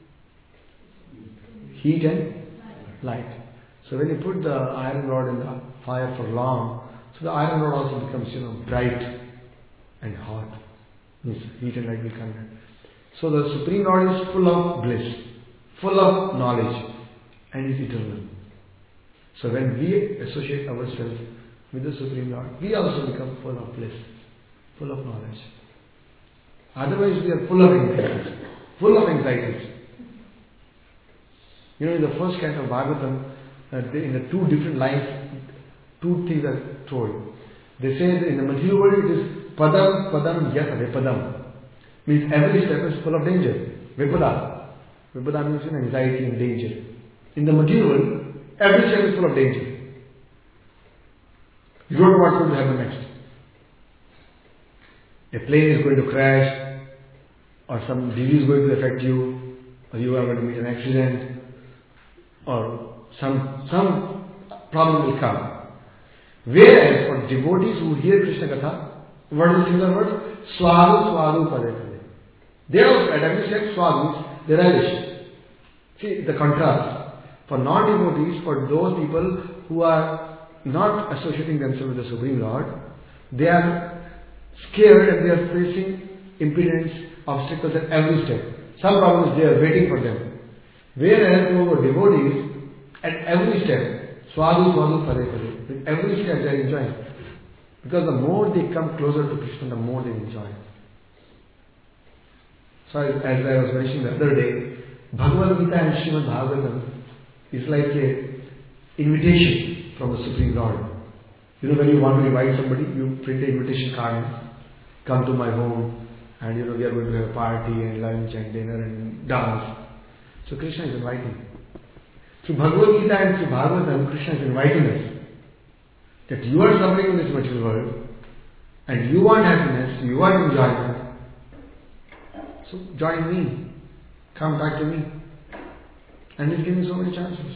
heat and light. So when you put the iron rod in the fire for long, so the iron rod also becomes, you know, bright and hot. Means heat and light will come in. So the Supreme Lord is full of bliss, full of knowledge, and is eternal. So when we associate ourselves with the Supreme Lord, we also become full of bliss, full of knowledge. Otherwise we are full of anxieties, full of anxieties. You know, in the first canto of Bhagavatam, uh, in the two different lines, two things are told. They say that in the material world it is Padam, Padam, Yat, Vipadam. Means every step is full of danger. Vipada. Vibhada means anxiety and danger. In the material world, every step is full of danger. You don't know what's going to happen next. A plane is going to crash, or some disease is going to affect you, or you are going to meet an accident, or some some problem will come. Whereas for devotees who hear Krishna Katha, what is the single word? Swadu Swadu Padekade. They also, at every step, Swadu, they relish. See the contrast. For non-devotees, for those people who are not associating themselves with the Supreme Lord, they are scared and they are facing impediments, obstacles at every step. Some problems they are waiting for them. Whereas those who are devotees, at every step, Swadu Swadu Pade Pade, with every step they are enjoying. Because the more they come closer to Krishna, the more they enjoy. So as, as I was mentioning the other day, Bhagavad Gita and Srimad Bhagavatam is like a invitation from the Supreme Lord. You know, when you want to invite somebody, you print an invitation card, come to my home, and you know, we are going to have a party and lunch and dinner and dance. So Krishna is inviting. Through Bhagavad Gita and through Bhagavatam, Krishna is inviting us that you are suffering in this material world and you want happiness, you want enjoyment. So join me. Come back to me. And He's giving so many chances.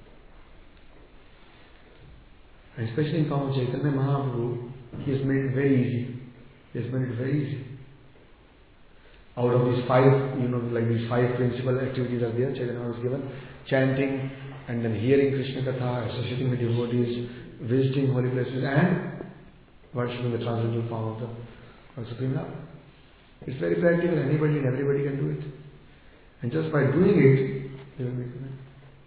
And especially in form of Chaitanya Mahaprabhu, He has made it very easy. He has made it very easy. Out of these five, you know, like these five principal activities are there, Chaitanya was given. Chanting, and then hearing Krishna Katha, associating with devotees, visiting holy places, and worshipping the transcendental form of the of Supreme Lord. It's very practical. Anybody and everybody can do it. And just by doing it, they will make it.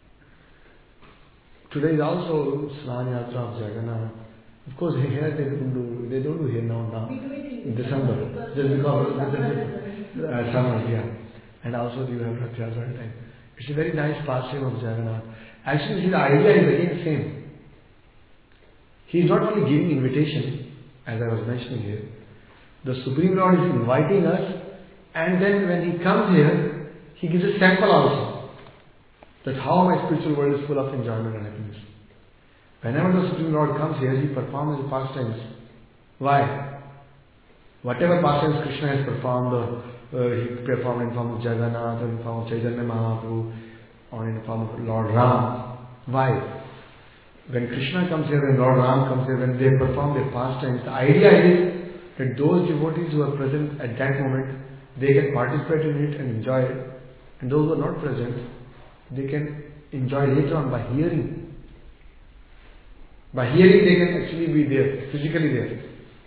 Today is also Snan Yatra of Jagannath. Of course, here they don't do, they don't do here now, now. In December. Just because of the uh, summer, yeah. And also you have Rath Yatra time. It's a very nice pastime of Jagannath. Actually, see, the idea is again the same. He is not only giving invitation, as I was mentioning here. The Supreme Lord is inviting us, and then when He comes here, He gives a sample also. That how my spiritual world is full of enjoyment and happiness. Whenever the Supreme Lord comes here, He performs His pastimes. Why? Whatever pastimes Krishna has performed, uh, He performed in form of Jagannath, or in form of Chaitanya Mahaprabhu, or in the form of Lord Ram. Why? When Krishna comes here, when Lord Ram comes here, when they perform their pastimes, the idea is that those devotees who are present at that moment, they can participate in it and enjoy it. And those who are not present, they can enjoy later on by hearing. By hearing, they can actually be there, physically there.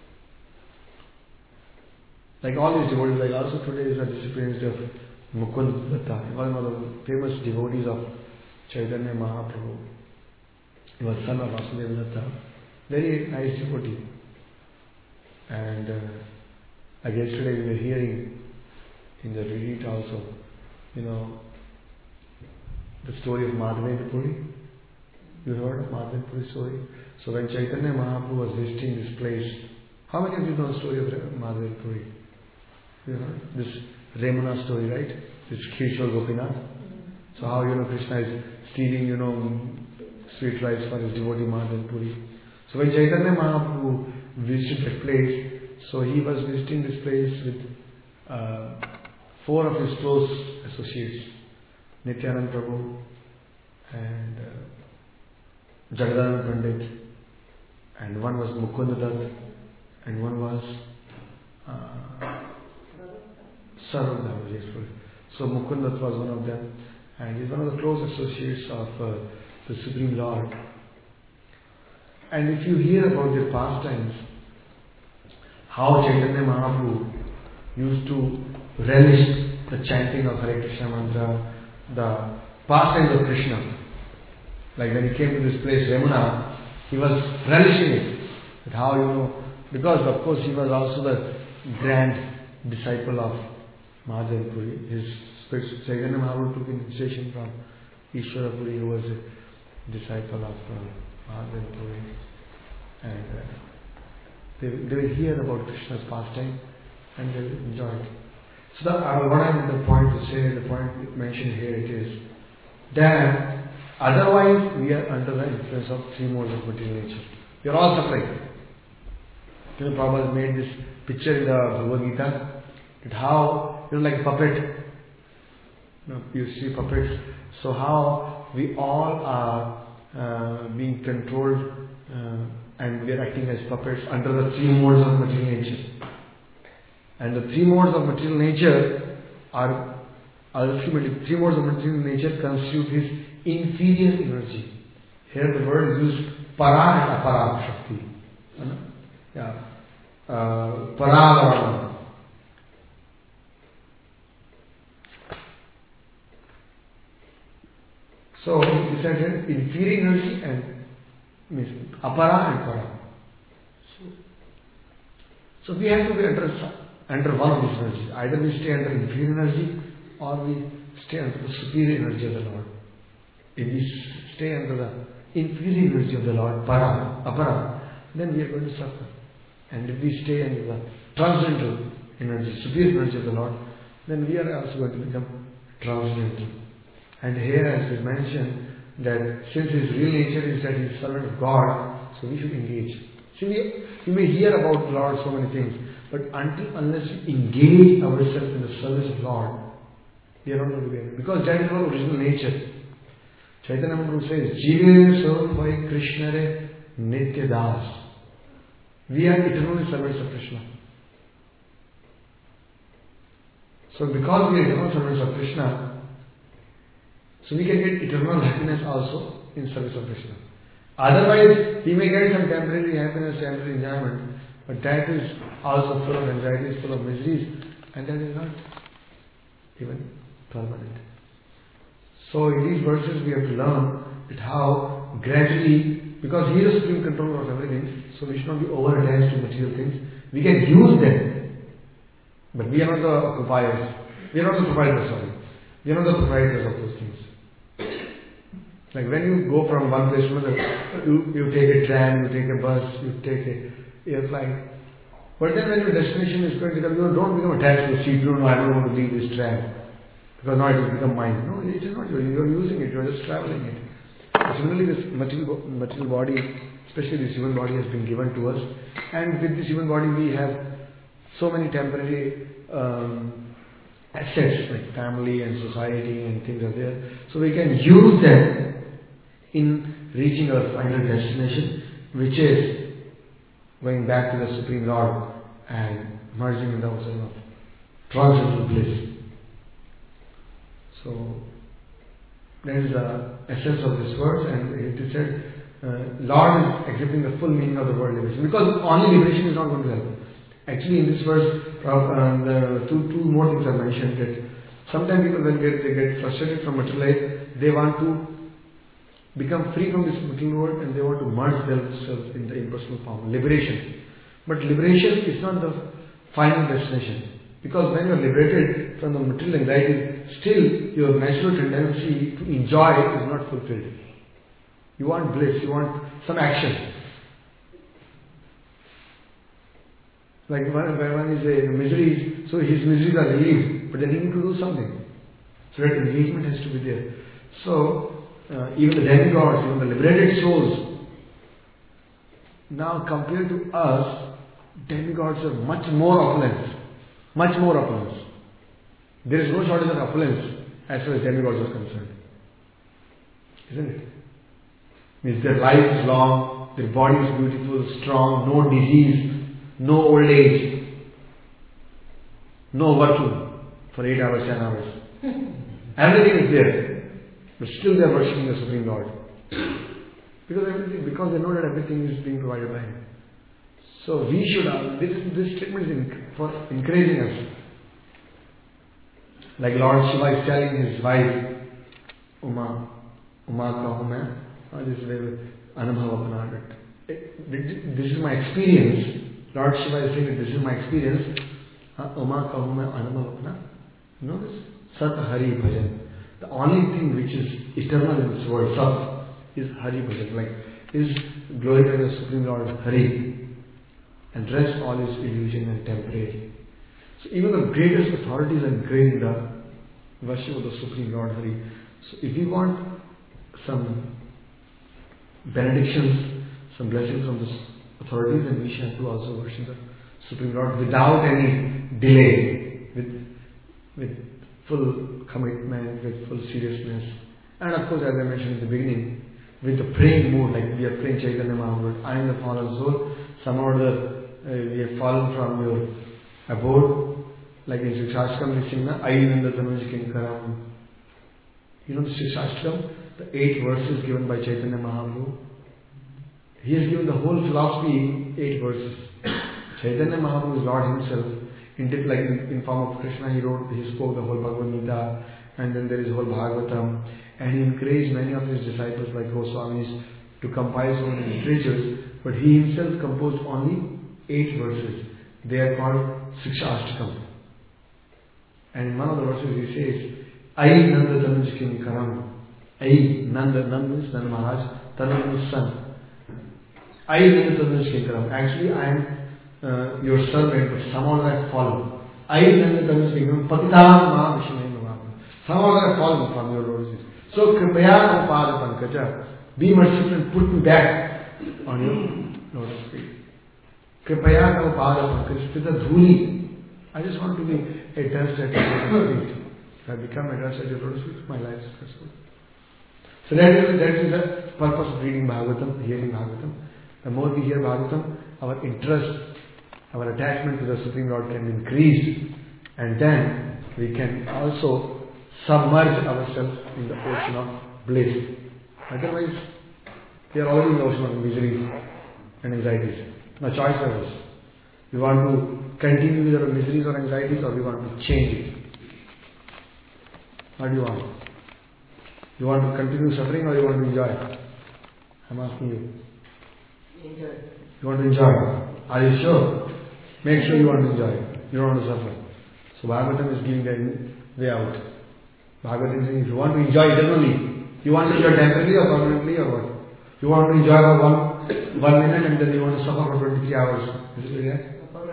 Like all these devotees, like also today is a discipline of Mukund Datta, one of the famous devotees of Chaitanya Mahaprabhu. He was son of Vasudeva Datta. Very nice devotee. And uh, like yesterday we were hearing in the retreat also, you know, the story of Madhavendra Puri. You heard of Madhavendra Puri story? So when Chaitanya Mahaprabhu was visiting this place, how many of you know the story of Madhavendra Puri? You heard this Remuna story, right? This Kishore Gopinath. So how, you know, Krishna is stealing, you know, sweet rice for his devotee Madhavendra Puri. So when Chaitanya Mahaprabhu visited that place, so he was visiting this place with uh, four of his close associates, Nityanand Prabhu and uh, Jagadanand Pandit, and one was Mukunda Dutt, and one was uh, Sarvabhauma. So Mukunda Dutt was one of them, and he's one of the close associates of uh, the Supreme Lord. And if you hear about their pastimes, how Chaitanya Mahaprabhu used to relish the chanting of Hare Krishna mantra, the pastimes of Krishna. Like when he came to this place, Remuna, he was relishing it. But how, you know, because of course he was also the grand disciple of Madhavendra Puri. His Chaitanya Mahaprabhu took initiation from Ishwara Puri, who was a disciple of uh, Madhavendra Puri. And uh, they, they will hear about Krishna's pastime and they will enjoy it. So that, uh, what I the point to say, the point point mentioned here it is that otherwise we are under the influence of three modes of material nature. We are all suffering. You know, Prabhupada made this picture in the Bhagavad Gita, that how, you know, like a puppet, you know, you see puppets, so how we all are uh, being controlled uh, and we are acting as puppets under the three modes of material nature. And the three modes of material nature are ultimately, three modes of material nature constitute this inferior energy. Here the word is used para and apara shakti. Yeah. Uh, para. So he said inferior energy and means apara and para. So, so we have to be under under one of these energies. Either we stay under inferior energy or we stay under the superior energy of the Lord. If we stay under the inferior energy of the Lord, para, apara, then we are going to suffer. And if we stay under the transcendental energy, superior energy of the Lord, then we are also going to become transcendental. And here as we mentioned that since his real nature is that he is servant of God, so we should engage. See, we, you may hear about the Lord so many things, but until unless we engage ourselves in the service of Lord, we are not going to be able. Because that is our original nature. Chaitanya Mahaprabhu says, Jive Sarvai Krishnare Nitya Das. We are eternally servants of Krishna. So because we are eternal servants of Krishna, so we can get eternal happiness also in service of Krishna. Otherwise, we may get some temporary happiness, temporary enjoyment, but that is also full of anxieties, full of miseries, and that is not even permanent. So in these verses we have to learn that how gradually, because He is supreme controller of everything, so we should not be over attached to material things. We can use them, but we are not the occupiers. We are not the proprietors, sorry. We are not the proprietors of those things. Like when you go from one place to another, you, you take a tram, you take a bus, you take a airplane. But then when your destination is going to come, you don't become attached to the seat. You don't know, I don't want to leave this tram because now it has become mine. No, it is not yours. You are using it. You are just traveling it. Similarly, this material, material body, especially this human body, has been given to us. And with this human body, we have so many temporary um, assets like family and society and things are there. So we can use them in reaching our final destination, which is going back to the Supreme Lord and merging in the ocean of transcendental bliss. So that is the essence of this verse, and it is said, uh, Lord is exhibiting the full meaning of the word liberation, because only liberation is not going to help. Actually, in this verse, uh, the two two more things are mentioned. That sometimes people, when they, they get frustrated from material life, they want to become free from this material world and they want to merge themselves in the impersonal form, liberation. But liberation is not the final destination, because when you are liberated from the material anxieties, still your natural tendency to enjoy is not fulfilled. You want bliss, you want some action. Like when one is in misery, so his miseries are relieved, but then he needs to do something. So that engagement has to be there. So uh, even the demigods, even the liberated souls, now compared to us, demigods are much more opulence. Much more opulence. There is no shortage of opulence as far as demigods are concerned. Isn't it? Means their life is long, their body is beautiful, strong, no disease, no old age, no working for eight hours, ten hours. Everything is there. But still they are worshipping the Supreme Lord. Because everything, because they know that everything is being provided by Him. So we should, uh, this, this statement is in, for encouraging us. Like Lord Shiva is telling his wife, Uma, Uma kahu main, this is very anubhava apna. This is my experience. Lord Shiva is saying that this is my experience. Uma kahu main anubhava apna. You know this? Sat Hari Bhajan. The only thing which is eternal in this world, Sat, is Hari Bhajan. Like, is glorifying the Supreme Lord Hari. And rest all is illusion and temporary. So even the greatest authorities are encouraging the worship of the Supreme Lord Hari. So if we want some benedictions, some blessings from the authorities, then we shall to also worship the Supreme Lord without any delay, with with full commitment, with full seriousness. And of course, as I mentioned in the beginning, with the praying mood, like we are praying Chaitanya Mahaprabhu, I am the fallen soul, somehow or other, uh, we have fallen from your abode, like in Shikshashtam we sing, Ainanda Tanuj Kinkaram. You know the Shikshashtam, the eight verses given by Chaitanya Mahaprabhu. He has given the whole philosophy in eight verses. Chaitanya Mahaprabhu is Lord himself. In, like in, in form of Krishna, he wrote, he spoke the whole Bhagavad Gita, and then there is whole Bhagavatam, and he encouraged many of his disciples like Goswamis to compile so many literatures, but he himself composed only eight verses. They are called Shikshashtakam. And in one of the verses he says, Ai Nanda Tanuj Kinkaram. Ai Nanda, Nanda means Nanda Maharaj, Tanuj means son. Ai Nanda Tanuj Kinkaram. Actually, I am uh, your servant, but somehow I have fallen. Ai Nanda Tanuj Kinkaram. Patitam Ma Vishamay Navama. Somehow I have fallen from your Lord's feet. So, Kripaya Pada Pankaja. Be merciful and put me back on your Lord's feet. Kripaya Pada Pankaja. With a dhuli. I just want to be a dust at your Lord's feet. If I become a dust at your Lord's feet, my life is successful. So that is, that is the purpose of reading Bhagavatam, hearing Bhagavatam. The more we hear Bhagavatam, our interest, our attachment to the Supreme Lord can be increased, and then we can also submerge ourselves in the ocean of bliss. Otherwise, we are already in the ocean of miseries and anxieties. No choice for us. We want to continue with our miseries or anxieties, or we want to change it. What do you want? You want to continue suffering or you want to enjoy? I'm asking you. Enjoy. You want to enjoy? Are you sure? Make sure you want to enjoy. You don't want to suffer. So Bhagavatam is giving the way out. Bhagavatam is saying if you want to enjoy eternally, you want to enjoy temporarily or permanently or what? You want to enjoy for one, one minute and then you want to suffer for twenty-three hours. Is it right?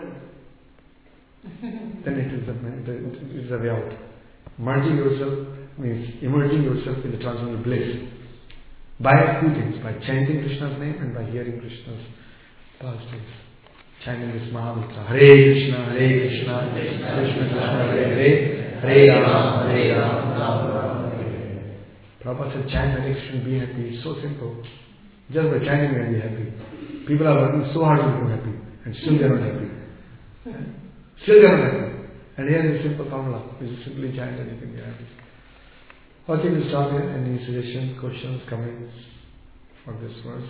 Then it is the, it is the way out. Merging yourself means immersing yourself in the transcendental bliss by two things, by chanting Krishna's name and by hearing Krishna's pastimes. Chanting this Mahamantra, Hare Krishna, Hare Krishna, Krishna Krishna, Hare Hare, Hare Rama, Hare Rama, Rama Rama, Hare Hare. Prabhupada said, chant Hare Krishna, be happy. It's so simple. Just by chanting you can be happy. People are working so hard to become happy and still they are not happy. Still they are not happy. And here is a simple formula. You just simply chant and you can be happy. Okay, we'll stop here. Any suggestions, questions, comments for this verse?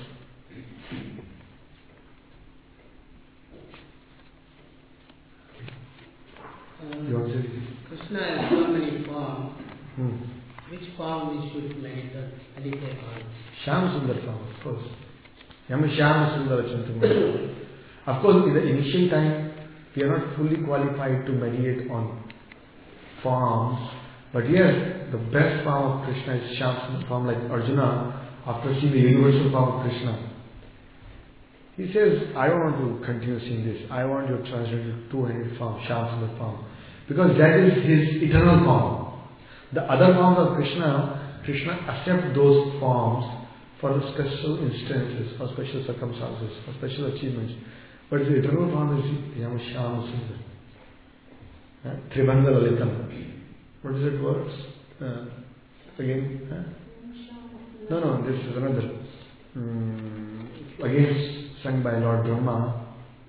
Um, you want to say? Krishna has so many forms. Hmm. Which form we should meditate, meditate on? Shyam Sundar form, of course. Yam Shyam Sundar Chantamani. Of course, in the initial time, we are not fully qualified to meditate on forms. But yes, the best form of Krishna is Shyam form, like Arjuna, after seeing the universal form of Krishna. He says, I don't want to continue seeing this. I want your transcendental two-handed form, Shyam form. Because that is his eternal form. The other forms of Krishna, Krishna accepts those forms for the special instances, for special circumstances, for special achievements. But the eternal form is Yam Shyam Sundar. Uh, Tribhanga Lalitam. What is it words? Uh, again? Huh? No, no, this is another. Um, again, sung by Lord Brahma.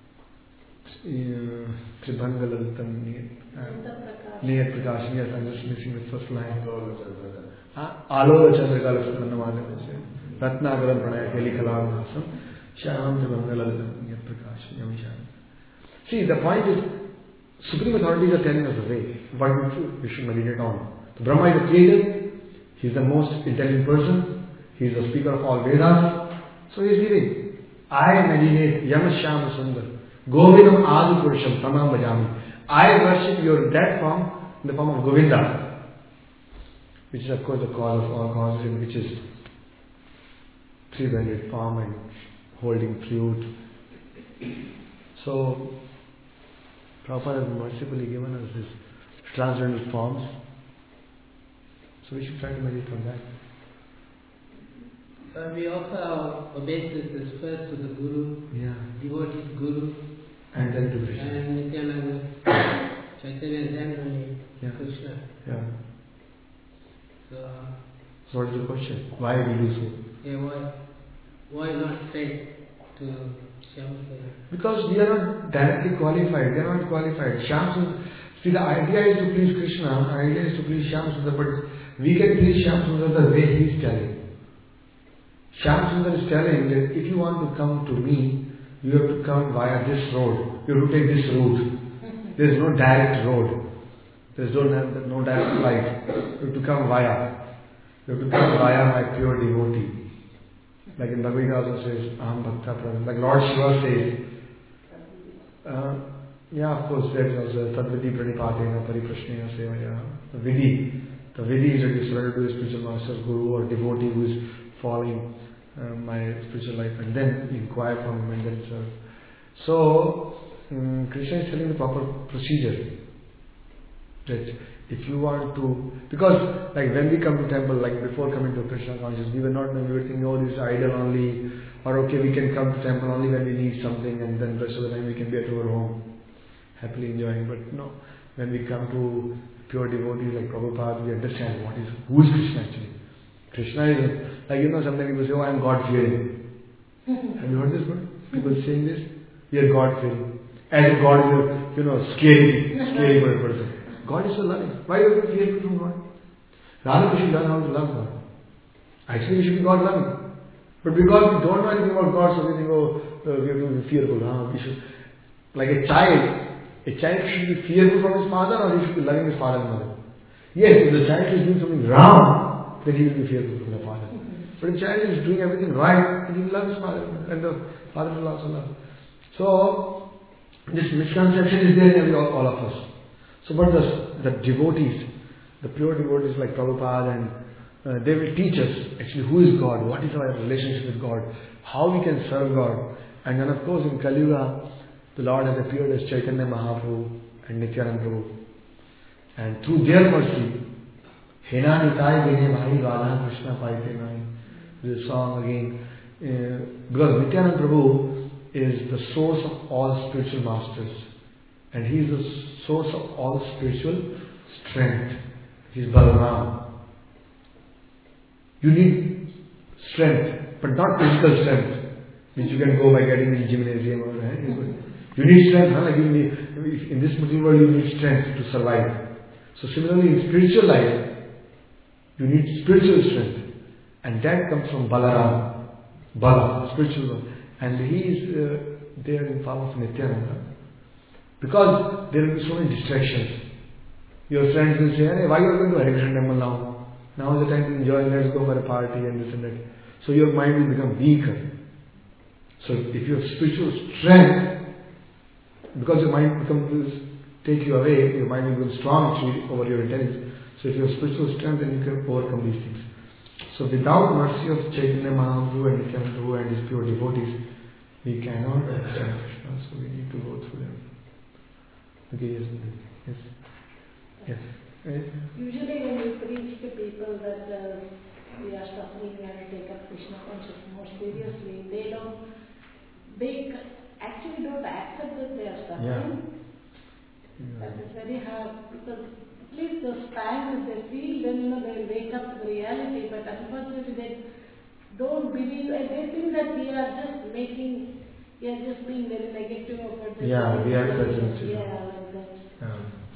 Tribhanga Lalitam Niyat Prakash. Yes, I'm just missing the first line. Alola Chandrakala Sukannamadam. Ratnagaram Pranaya Keli Kalavasam. Shyam Tribhanga Lalitam Niyat Prakash. Yam Shyam. See, the point is, Supreme authorities are telling us the way, what we should, we should meditate on. So Brahma is the creator, he is the most intelligent person, he is the speaker of all Vedas, so he is giving. I meditate, Yam Shyam Sundar, Govindam Adi Purusham, Tamam Bhajami. I worship your that form in the form of Govinda, which is of course the cause of all causes, which is three-banded form and holding flute. So, Prabhupada has mercifully given us these transcendental forms So we should try to meditate on that. So we offer our obeisances first to the Guru, Yeah. devotees Guru, And then to Krishna. and Nityananda, Chaitanya, and then only Yeah. Krishna. Yeah. So, So what is the question? Why we do so? yeah, why, why not straight to Shyamsundar? Because we are not directly qualified. We are not qualified. Shyamsundar, see, the idea is to please Krishna, the idea is to please Shyamsundar, but we can please Shyamsundar the way he is telling. Shyamsundar is telling that if you want to come to me, you have to come via this road. You have to take this route. There is no direct road. There is no, no direct flight. You have to come via. You have to come via my pure devotee. Like in Bhagavad Gita also says, Aham Bhakta Pradhan. Like Lord Shiva says, uh, yeah, of course, there is also Tadvidi Pranipatena Pariprashnena Sevaya. The Vidhi. The Vidhi is that you surrender to the spiritual master, Guru or devotee who is following uh, my spiritual life, and then inquire from him and then serve. So, um, Krishna is telling the proper procedure. That if you want to, because like when we come to temple, like before coming to Krishna consciousness, we were not, we were thinking, oh, this is idol only, or okay, we can come to temple only when we need something, and then the rest of the time we can be at our home, happily enjoying. But no, when we come to pure devotees like Prabhupada, we understand what is, who is Krishna actually. Krishna is, like you know, sometimes people say, oh, I am God-fearing. Have you heard this word? People saying this? We are God-fearing. As if God is a, you know, scary, scary person. God is so loving. Why are you fearful from God? Rather, we should learn how to love God. Actually, we should be God loving. But because we don't know anything about God, so we think, oh, uh, we have to be fearful. Huh? We should, like a child, a child should be fearful from his father, or he should be loving his father and mother. Yes, if the child is doing something wrong, then he will be fearful from the father. But if the child is doing everything right, then he will love his father, and the father will also love. So, this misconception is there in every, all, all of us. So, but the, the devotees, the pure devotees like Prabhupada, and uh, they will teach us actually who is God, what is our relationship with God, how we can serve God. And then of course in Kali Yuga, the Lord has appeared as Chaitanya Mahaprabhu and Nityananda Prabhu. And through their mercy, Hena Nitai Bene Bhai Radha Krishna Paite Nai. This song again. Uh, because Nityananda Prabhu is the source of all spiritual masters. And he is the source of all spiritual strength. He is Balaram. You need strength, but not physical strength, which you can go by getting in gymnasium or eh? You need strength, huh? Like you need, in this material world you need strength to survive. So similarly in spiritual life, you need spiritual strength, and that comes from Balaram, Bala, spiritual. And he is uh, there in form of Nityananda. Because there will be so many distractions. Your friends will say, hey, why are you going to Hare Krishna temple now? Now is the time to enjoy, let's go for a party and this and that. So your mind will become weaker. So if you have spiritual strength, because your mind becomes, take you away, your mind will become strong actually over your intelligence. So if you have spiritual strength, then you can overcome these things. So without mercy of Chaitanya Mahaprabhu and Nityananda Prabhu and his pure devotees, we cannot understand Krishna. So we need to go through them. Okay, yes, yes, yes. Right? Usually when we preach to people that uh, we are suffering and take up Krishna consciousness more seriously, they don't, they actually don't accept that they are suffering. Yeah. That is very hard, because at least those times they feel, then you know they wake up to the reality, but unfortunately they don't believe, and they think that we are just making, we are just being very negative about this. Yeah, we are present. Yeah, like that. Yeah.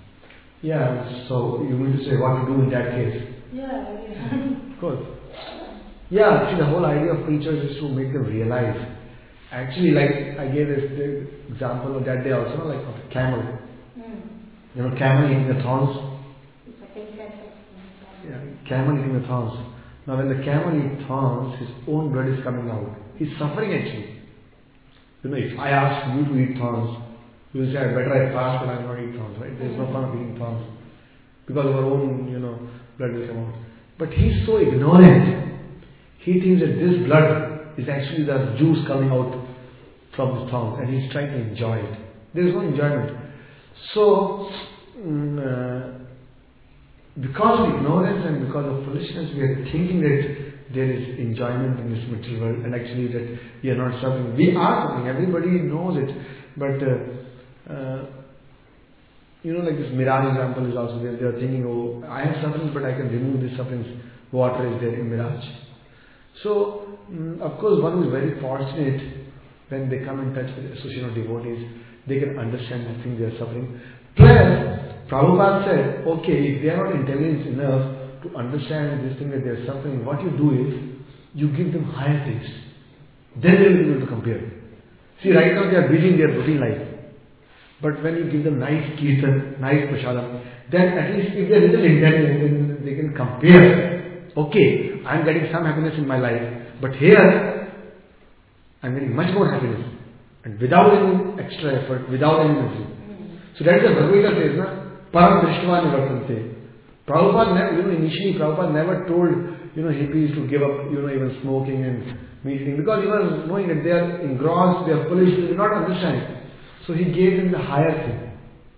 Yeah, so you mean to say what to do in that case? Yeah, yeah. Of course. Yeah, see, the whole idea of preachers is to make them realize. Actually, like I gave this the example of that day also, like of a camel. Mm. You know, camel eating the thorns. Second class. Yeah, camel eating the thorns. Now, when the camel eats thorns, his own blood is coming out. He's suffering actually. You know, if I ask you to eat thorns, you will say, I better I fast and I will not eat thorns, right? There is no fun of eating thorns. Because our own, you know, blood will come out. But he's so ignorant. He thinks that this blood is actually the juice coming out from his thorns, and he's trying to enjoy it. There is no enjoyment. So, um, uh, because of ignorance and because of foolishness, we are thinking that there is enjoyment in this material world, and actually that we are not suffering. We are suffering. Everybody knows it, but uh, uh, you know, like this mirage example is also there. They are thinking, oh, I am suffering, but I can remove this suffering. Water is there in mirage. So, mm, of course, one who is very fortunate when they come in touch with the association of devotees, they can understand the things they are suffering. Plus, Prabhupada said, okay, if they are not intelligent enough to understand this thing that they are suffering, what you do is, you give them higher things. Then they will be able to compare. See, right now they are busy their routine life. But when you give them nice kirtan, nice prasadam, then at least if they are little intelligent, then they can compare. Okay, I am getting some happiness in my life, but here I am getting much more happiness, and without any extra effort, without any energy. So that is the Bhagavad Gita says, na? Param Drishtva Nivartante. Prabhupada never, you know, initially Prabhupada never told, you know, hippies to give up, you know, even smoking and meeting, because he was knowing that they are engrossed, they are foolish, they will not understand it. So he gave them the higher thing.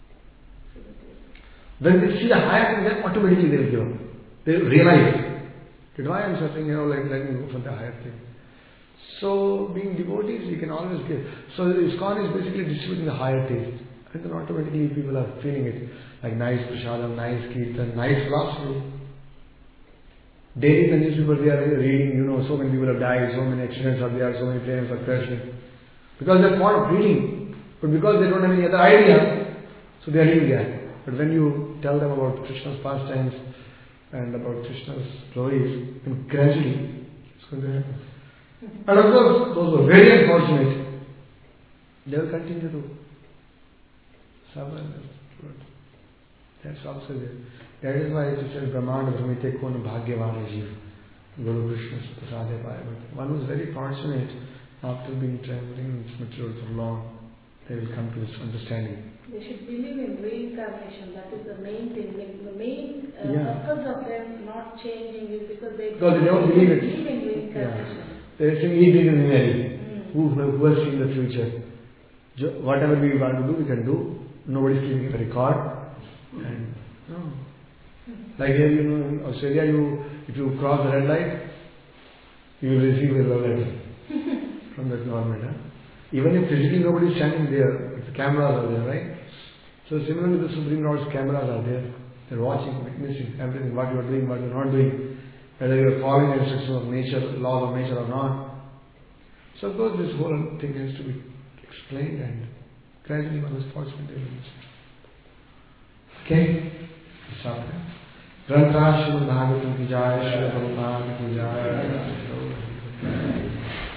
When they see the higher thing, then automatically they will give up. They will realize that why I am suffering, you know, like let me go for the higher thing. So being devotees, we can always give. So ISKCON is basically distributing the higher taste. And then automatically people are feeling it. Like nice prasadam, nice kirtan, nice philosophy. Daily in the newspaper they are reading, you know, so many people have died, so many accidents are there, so many planes are crashing. Because they are fond of reading. But because they don't have any other idea, so they are reading that. But when you tell them about Krishna's pastimes and about Krishna's glories, then gradually it's going to happen. And of course, those who are very unfortunate, they will continue to suffer. That's also there. That is why it says, Brahmanda Brahmite Kona Bhagyavana Jiva, Guru Krishna Prasade Paya. But one who is very fortunate, after being traveling in this material for long, they will come to this understanding. They should believe in reincarnation. That is the main thing. The main uh, Yeah. purpose of them not changing is because they, Because they don't believe it. believe in reincarnation. Yeah. They are saying, he did in reality. Mm. Who, who has seen the future? Jo- whatever we want to do, we can do. Nobody's keeping a record. And no. Like here, you know, in Australia, you if you cross the red light, you will receive a love letter from the government. Huh? Even if physically nobody is standing there, but the cameras are there, right? So similarly, the Supreme Lord's cameras are there. They're watching, witnessing everything, what you are doing, what you are not doing, whether you are following the instructions of nature, laws of nature or not. So of course this whole thing has to be explained, and gradually one is fortunate to understand. Okay? Stop there. Grantha Srimad Bhagavatam ki jai, Srila